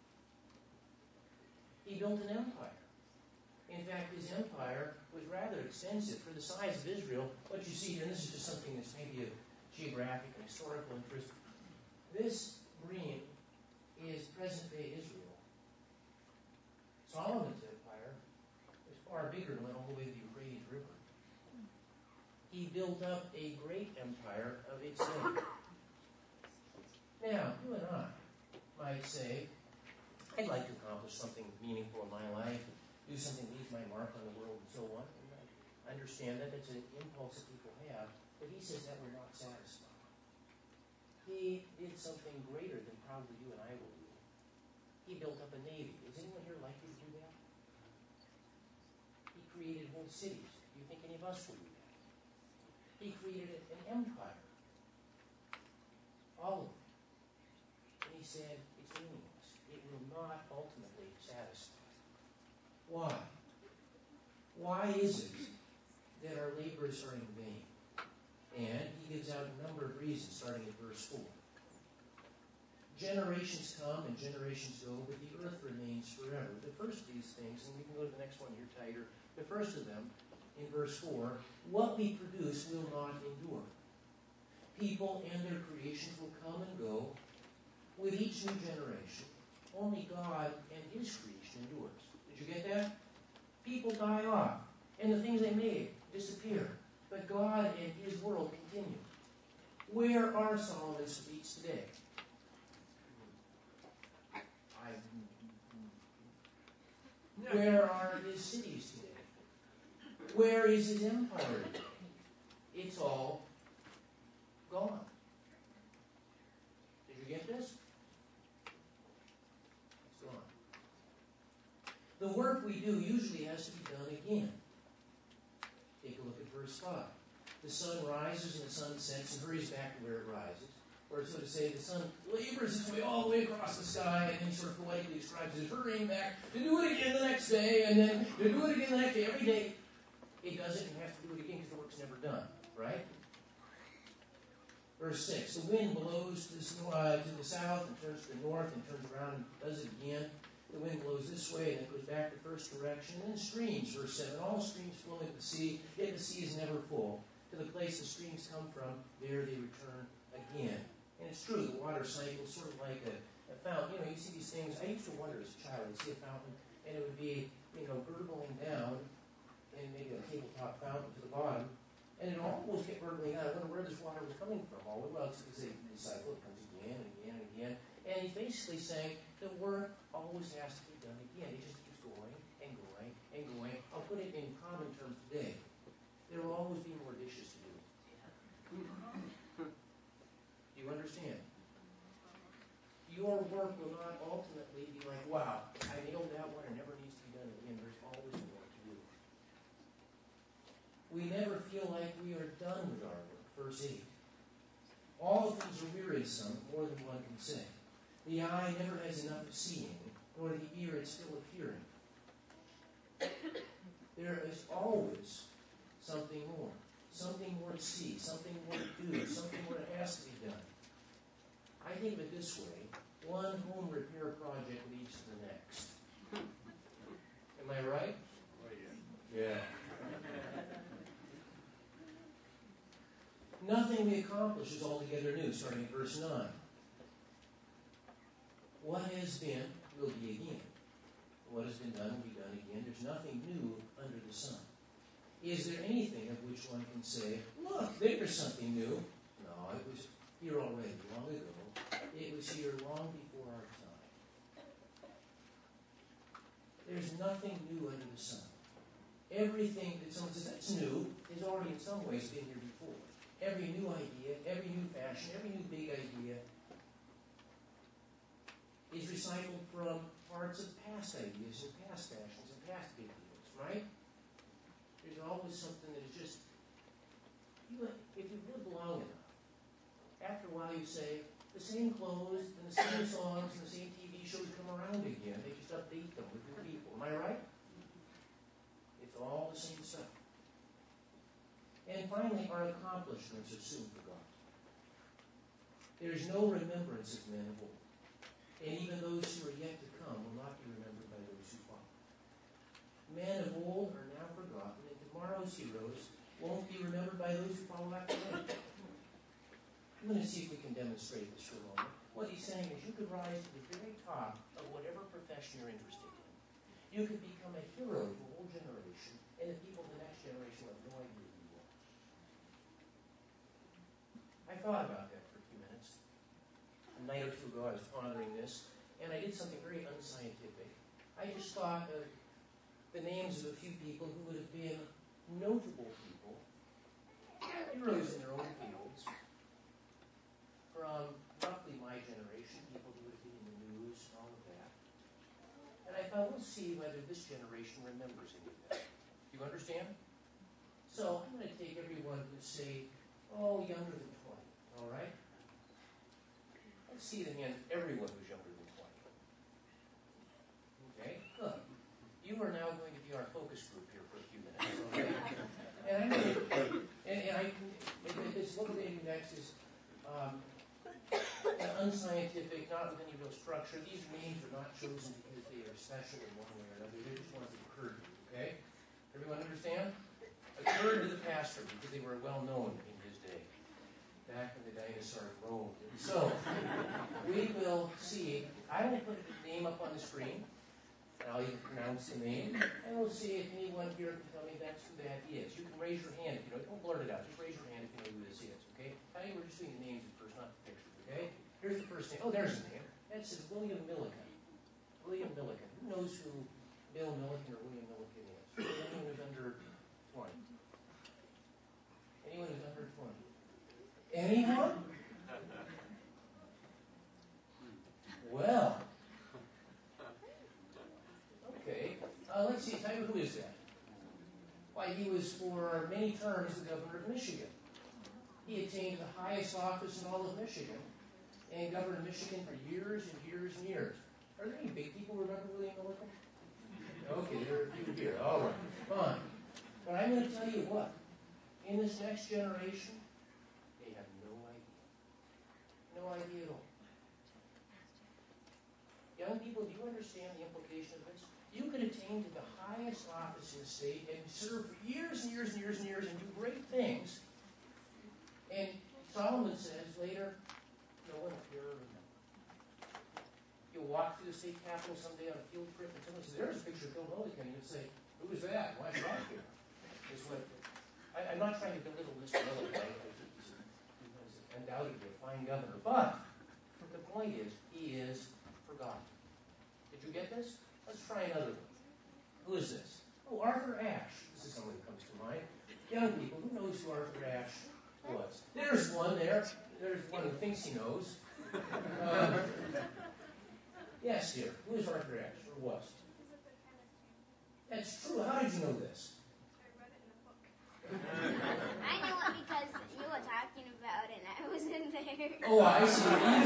He built an empire. In fact, his empire was rather extensive for the size of Israel. What you see here, and this is just something that's maybe of geographic and historical interest. This green is present-day Israel. Solomon's empire was far bigger and went all the way to the Euphrates River. He built up a great empire of its own. Now, you and I might say, I'd like to accomplish something meaningful in my life, do something that leaves my mark on the world and so on. And I understand that it's an impulse that people have, but he says that will not satisfy. He did something greater than probably you and I will do. He built up a navy. Is anyone here likely to do that? He created whole cities. Do you think any of us will do that? He created an empire. All of it. And he said, it's meaningless. It will not ultimately satisfy. Why? Why is it that our labors are in vain And he gives out a number of reasons, starting at verse 4. Generations come and generations go, but the earth remains forever. The first of these things, and we can go to the next one here tighter, the first of them, in verse 4, what we produce will not endure. People and their creations will come and go with each new generation. Only God and his creation endures. Did you get that? People die off, and the things they made disappear. But God and his world continue. Where are Solomon's streets today? Where are his cities today? Where is his empire today? It's all gone. Did you get this? It's gone. The work we do usually has to be done again. Take a look at verse 5. The sun rises and the sun sets and hurries back to where it rises. Or so to say, the sun labors its way all the way across the sky and then sort of poetically describes it hurrying back to do it again the next day and then to do it again the next day. Every day it does it and you have to do it again because the work's never done. Right? Verse 6. The wind blows to the south and turns to the north and turns around and does it again. The wind blows this way and then goes back to the first direction. And then streams, verse 7. All streams flow into the sea, yet the sea is never full. To the place the streams come from, there they return again. And it's true, the water cycle is sort of like a fountain. You see these things. I used to wonder as a child, I'd see a fountain, and it would be, gurgling down, and maybe a tabletop fountain to the bottom, and it almost kept gurgling out. I wonder where this water was coming from. Well, it's because the cycle comes again and again and again. And he's basically saying the work always has to be done again. It just keeps going and going and going. I'll put it in common terms today. There will always be more dishes to do. Do you understand? Your work will not ultimately be like, wow, I nailed that one, it never needs to be done again. There's always more to do. We never feel like we are done with our work. Verse 8. All things are wearisome, more than one can say. The eye never has enough of seeing, nor the ear its fill of hearing. There is always something more to see, something more to do, something more that has to be done. I think of it this way, one home repair project leads to the next. Am I right? Oh, yeah. Nothing we accomplish is altogether new, starting at verse 9. What has been will be again. What has been done will be done again. There's nothing new under the sun. Is there anything of which one can say, look, there's something new? No, it was here already, long ago. It was here long before our time. There's nothing new under the sun. Everything that someone says that's new has already in some ways been here before. Every new idea, every new fashion, every new big idea is recycled from parts of past ideas and past fashions and past big deals, right? There's always something that is just, if you've lived long enough, after a while you say, the same clothes and the same songs and the same TV shows come around again. They just update them with new people. Am I right? It's all the same stuff. And finally, our accomplishments are soon forgotten. There is no remembrance of men of old. And even those who are yet to come will not be remembered by those who follow. Men of old are now forgotten, and tomorrow's heroes won't be remembered by those who follow after them. I'm going to see if we can demonstrate this for a moment. What he's saying is you could rise to the very top of whatever profession you're interested in. You could become a hero to a whole generation, and the people of the next generation will have no idea who you are. I thought about that for a few minutes. A night or two ago I was pondering this, and I did something very unscientific. I just thought of the names of a few people who would have been notable people, heroes in their own fields, from roughly my generation, people who would have been in the news and all of that. And I thought, we'll see whether this generation remembers any of that. Do you understand? So I'm going to take everyone who's, say, younger than 20, all right? Let's see the hand of everyone who's younger than 20. Okay, good. You are now going to be our focus group here for a few minutes, all right? And it's unscientific, not with any real structure. These names are not chosen because they are special in one way or another. They're just ones that occurred to you, okay? Everyone understand? Occurred to the pastor because they were well known in his day, back when the dinosaurs roamed. So, we will see. I will put the name up on the screen, and I'll even pronounce the name, and we'll see if anyone here can tell me that's who that is. You can raise your hand if you know. Don't blurt it out. Just raise your hand if you know who this is, okay? We're just doing the names at first, not the pictures, okay? Here's the first name. Oh, there's the name. That says William Milliken. William Milliken. Who knows who Bill Milliken or William Milliken is? Anyone who's under 20? Anyone who's under 20? Anyone? Well. Okay. Let's see. Tell you who is that? Why, he was for many terms the governor of Michigan. He attained the highest office in all of Michigan and governed Michigan for years and years and years. Are there any big people who remember William Milliken? Okay, there are a few here. All right, fine. But I'm going to tell you what. In this next generation, they have no idea. No idea at all. Young people, do you understand the implication of this? You could attain to the highest office in the state and serve for years and years and years and years and do great things. And Solomon says later, no one will ever remember. You'll walk through the state capitol someday on a field trip and someone says, there's a picture of Bill Milliken. And you'll say, who is that? Why is that here? I'm not trying to belittle Mr. Milliken. He's undoubtedly a fine governor. But the point is, he is forgotten. Did you get this? Let's try another one. Who is this? Oh, Arthur Ashe. This is someone that comes to mind. Young people, who knows who Arthur Ashe was? There's one there. There's one who thinks he knows. Yes, dear. Who is Arthur Ashe, or was? That's true. How did you know this? I knew it because you were talking about it and I was in there. Oh, I see.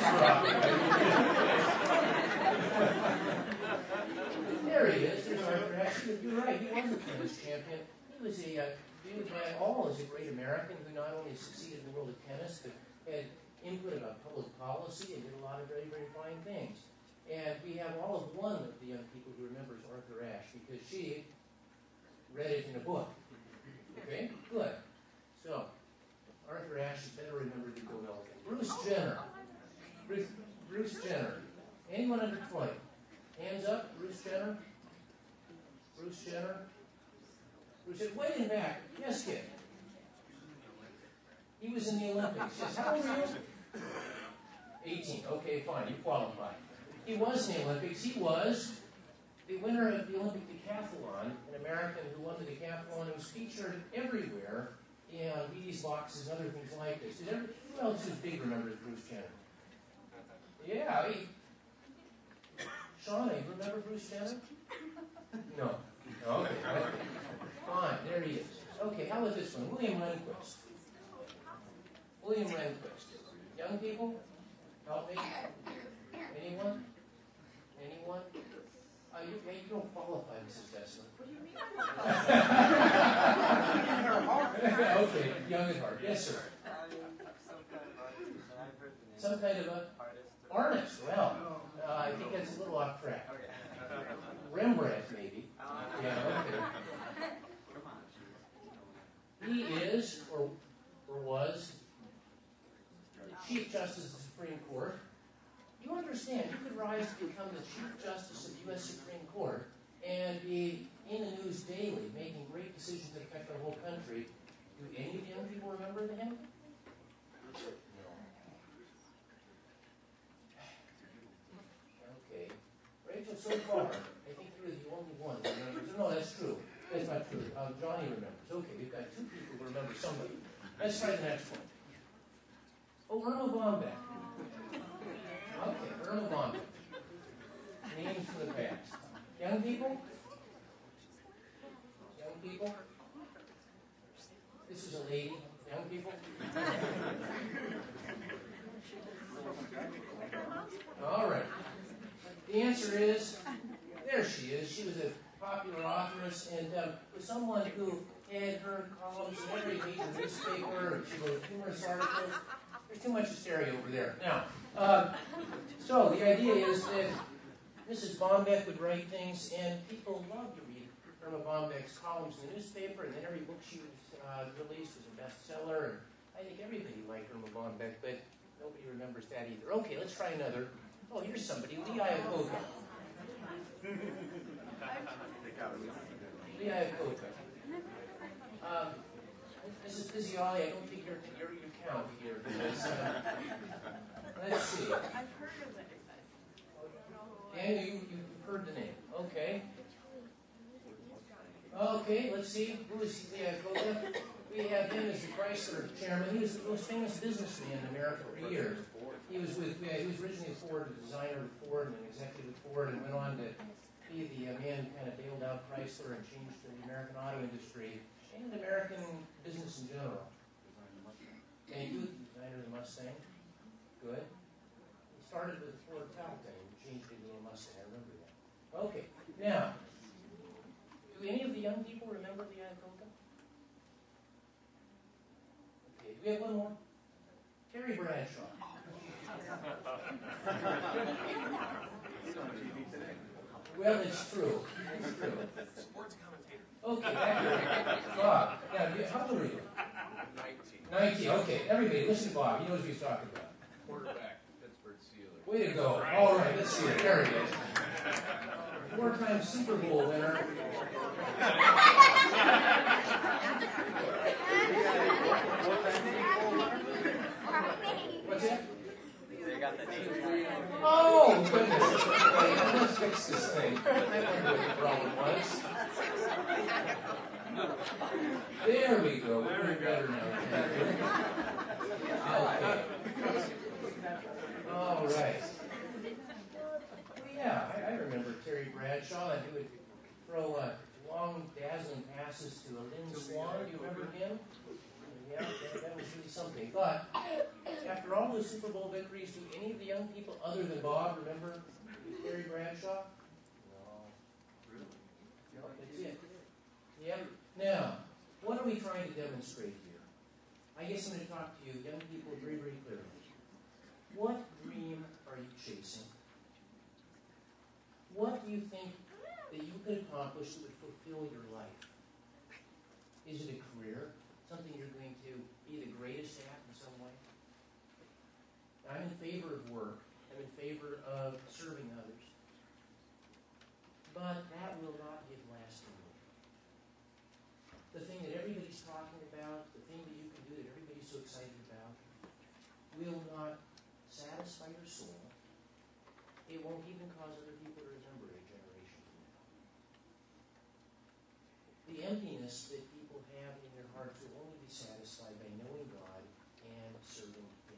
Eavesdropping. There he is. There's Arthur Ashe. You're right. He was a tennis champion. He was viewed by all as a great American who not only succeeded in the world of tennis, but had input about public policy and did a lot of very, very fine things. And we have all of one of the young people who remembers Arthur Ashe because she read it in a book. Okay? Good. So, Arthur Ashe is better remembered than Bill Milliken. Bruce Jenner. Bruce Jenner. Anyone under 20? Hands up. Bruce Jenner. Bruce Jenner. Bruce Jenner. Way in back. Yes, kid. He was in the Olympics. Yes. How old are you? 18. Okay, fine. You qualify. He was in the Olympics. He was the winner of the Olympic decathlon, an American who won the decathlon, who was featured everywhere in Wheaties boxes and other things like this. Who else is big remembers Bruce Jenner? Yeah. Shauna, you remember Bruce Jenner? No. Okay. Fine. There he is. Okay, how about this one? William Rehnquist. William Rehnquist. Young people? Help me? Anyone? Anyone? You don't qualify, Mrs. Dessler. What do you mean? Okay, young at heart. Yes, sir. Some kind of a artist. Well, I think that's a little off track. Rembrandt, maybe. Yeah, okay. He is, or was, Chief Justice of the Supreme Court. You understand, you could rise to become the Chief Justice of the U.S. Supreme Court and be in the news daily, making great decisions that affect our whole country. Do any of the young people remember him? No. Okay. Rachel, so far, I think you were the only one who remembers. No, that's true. That's not true. Johnny remembers. Okay, we've got two people who remember somebody. Let's try the next one. Oh, Irma Bombeck. Okay, Irma Bombeck. Names from the past. Young people? Young people? This is a lady. Young people? All right. The answer is, there she is. She was a popular authoress and was someone who had her columns in every major newspaper. She wrote numerous articles. There's too much hysteria over there. Now, so the idea is that Mrs. Bombeck would write things, and people loved to read Irma Bombeck's columns in the newspaper, and then every book she released was a bestseller. And I think everybody liked Irma Bombeck, but nobody remembers that either. Okay, let's try another. Oh, here's somebody, Lee Iacocca. Lee Iacocca. Mrs. Pizzioli, I don't think you count here because, let's see. I've heard of it. And you've heard the name. Okay. Okay, let's see. Who is Lee Iacocca? We have him as the Chrysler chairman. He was the most famous businessman in America for years. He was originally a Ford, a designer of Ford and an executive of Ford, and went on to be the man who kind of bailed out Chrysler and changed the American auto industry and American business in general. And he was the designer of the Mustang. Good. He started with the Ford Falcon and changed it into a Mustang. I remember that. Okay. Now, do any of the young people remember the Iacocca? Okay. Do we have one more? Terry Bradshaw. Well, it's true. It's true. Sports commentator. Okay, Bob. Now, how old are you? 19. Okay, everybody, listen to Bob. He knows what he's talking about. Quarterback, Pittsburgh Steelers. Way to go. All right, let's see it. There he is. 4-time Super Bowl winner. What's that? They got the name. Oh, goodness. Okay, let's fix this thing. I wonder what the problem was. There we go. We're doing better now. Okay. All right. Yeah, I remember Terry Bradshaw, and he would throw long, dazzling passes to a Lynn Swan. Do you remember him? Yeah, that was really something. But after all those Super Bowl victories, do any of the young people other than Bob remember Terry Bradshaw? No. No, that's it. Yep. Now, what are we trying to demonstrate here? I guess I'm going to talk to you, young people, very, very clearly. What dream are you chasing? What do you think that you could accomplish that would fulfill your life? Is it a career? Something you're going to be the greatest at in some way? I'm in favor of work. I'm in favor of serving others. But that will not give lasting work. The thing that everybody's talking about, the thing that you can do that everybody's so excited about, will not satisfy your soul. It won't even cause other people to remember a generation from now. The emptiness that people have in their hearts will only be satisfied by knowing God and serving Him.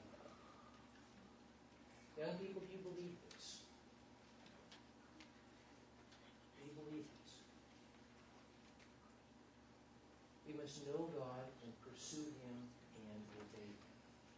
Young people, do you believe this? Do you believe this? We must know God and pursue Him and obey Him.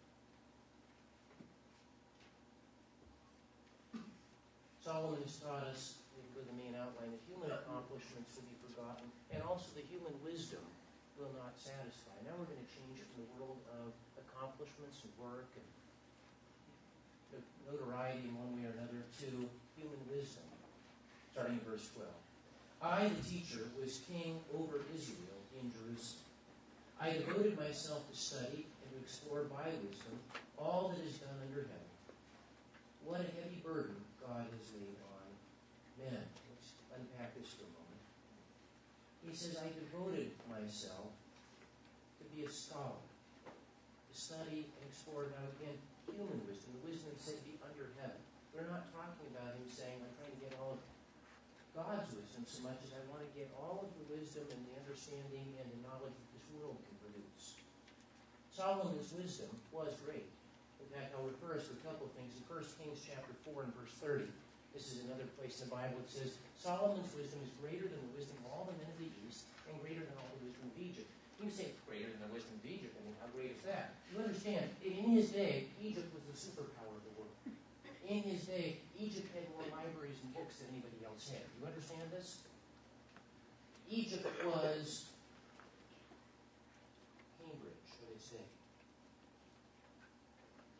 Solomon has taught us, with the main outline, that human accomplishments will be forgotten, and also the human wisdom will not satisfy. Now we're going to change from the world of accomplishments and work and notoriety in one way or another to human wisdom, starting in verse 12. I, the teacher, was king over Israel in Jerusalem. I devoted myself to study and to explore by wisdom all that is done under heaven. What a heavy burden God has laid on men. Let's unpack this for a moment. He says, I devoted myself to be a scholar, to study and explore, now again, human wisdom. The wisdom said to be under heaven. We're not talking about him saying, I'm trying to get all of God's wisdom so much as I want to get all of the wisdom and the understanding and the knowledge that this world can produce. Solomon's wisdom was great. In fact, I'll refer us to a couple of things. In 1 Kings chapter 4 and verse 30, this is another place in the Bible. It says, Solomon's wisdom is greater than the wisdom of all the men of the East and greater than all the wisdom of Egypt. You say it's greater than the wisdom of Egypt. I mean, how great is that? You understand, in his day, Egypt was the superpower of the world. In his day, Egypt had more libraries and books than anybody else had. You understand this? Egypt was Cambridge of its day.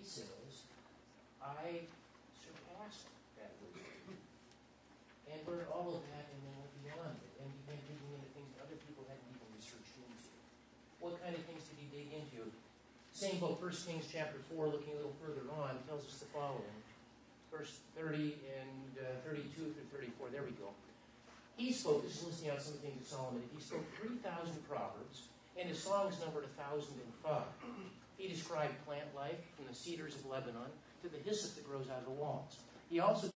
says, I surpassed that wisdom. And learned all of that and then went beyond it and began digging into things that other people hadn't even researched into. What kind of things did he dig into? Same book, 1 Kings chapter 4, looking a little further on, tells us the following. Verse 30 and 32 through 34, there we go. He spoke, this is listing out some things that Solomon did. He spoke 3,000 proverbs, and his songs numbered 1,005. He described plant life from the cedars of Lebanon to the hyssop that grows out of the walls. He also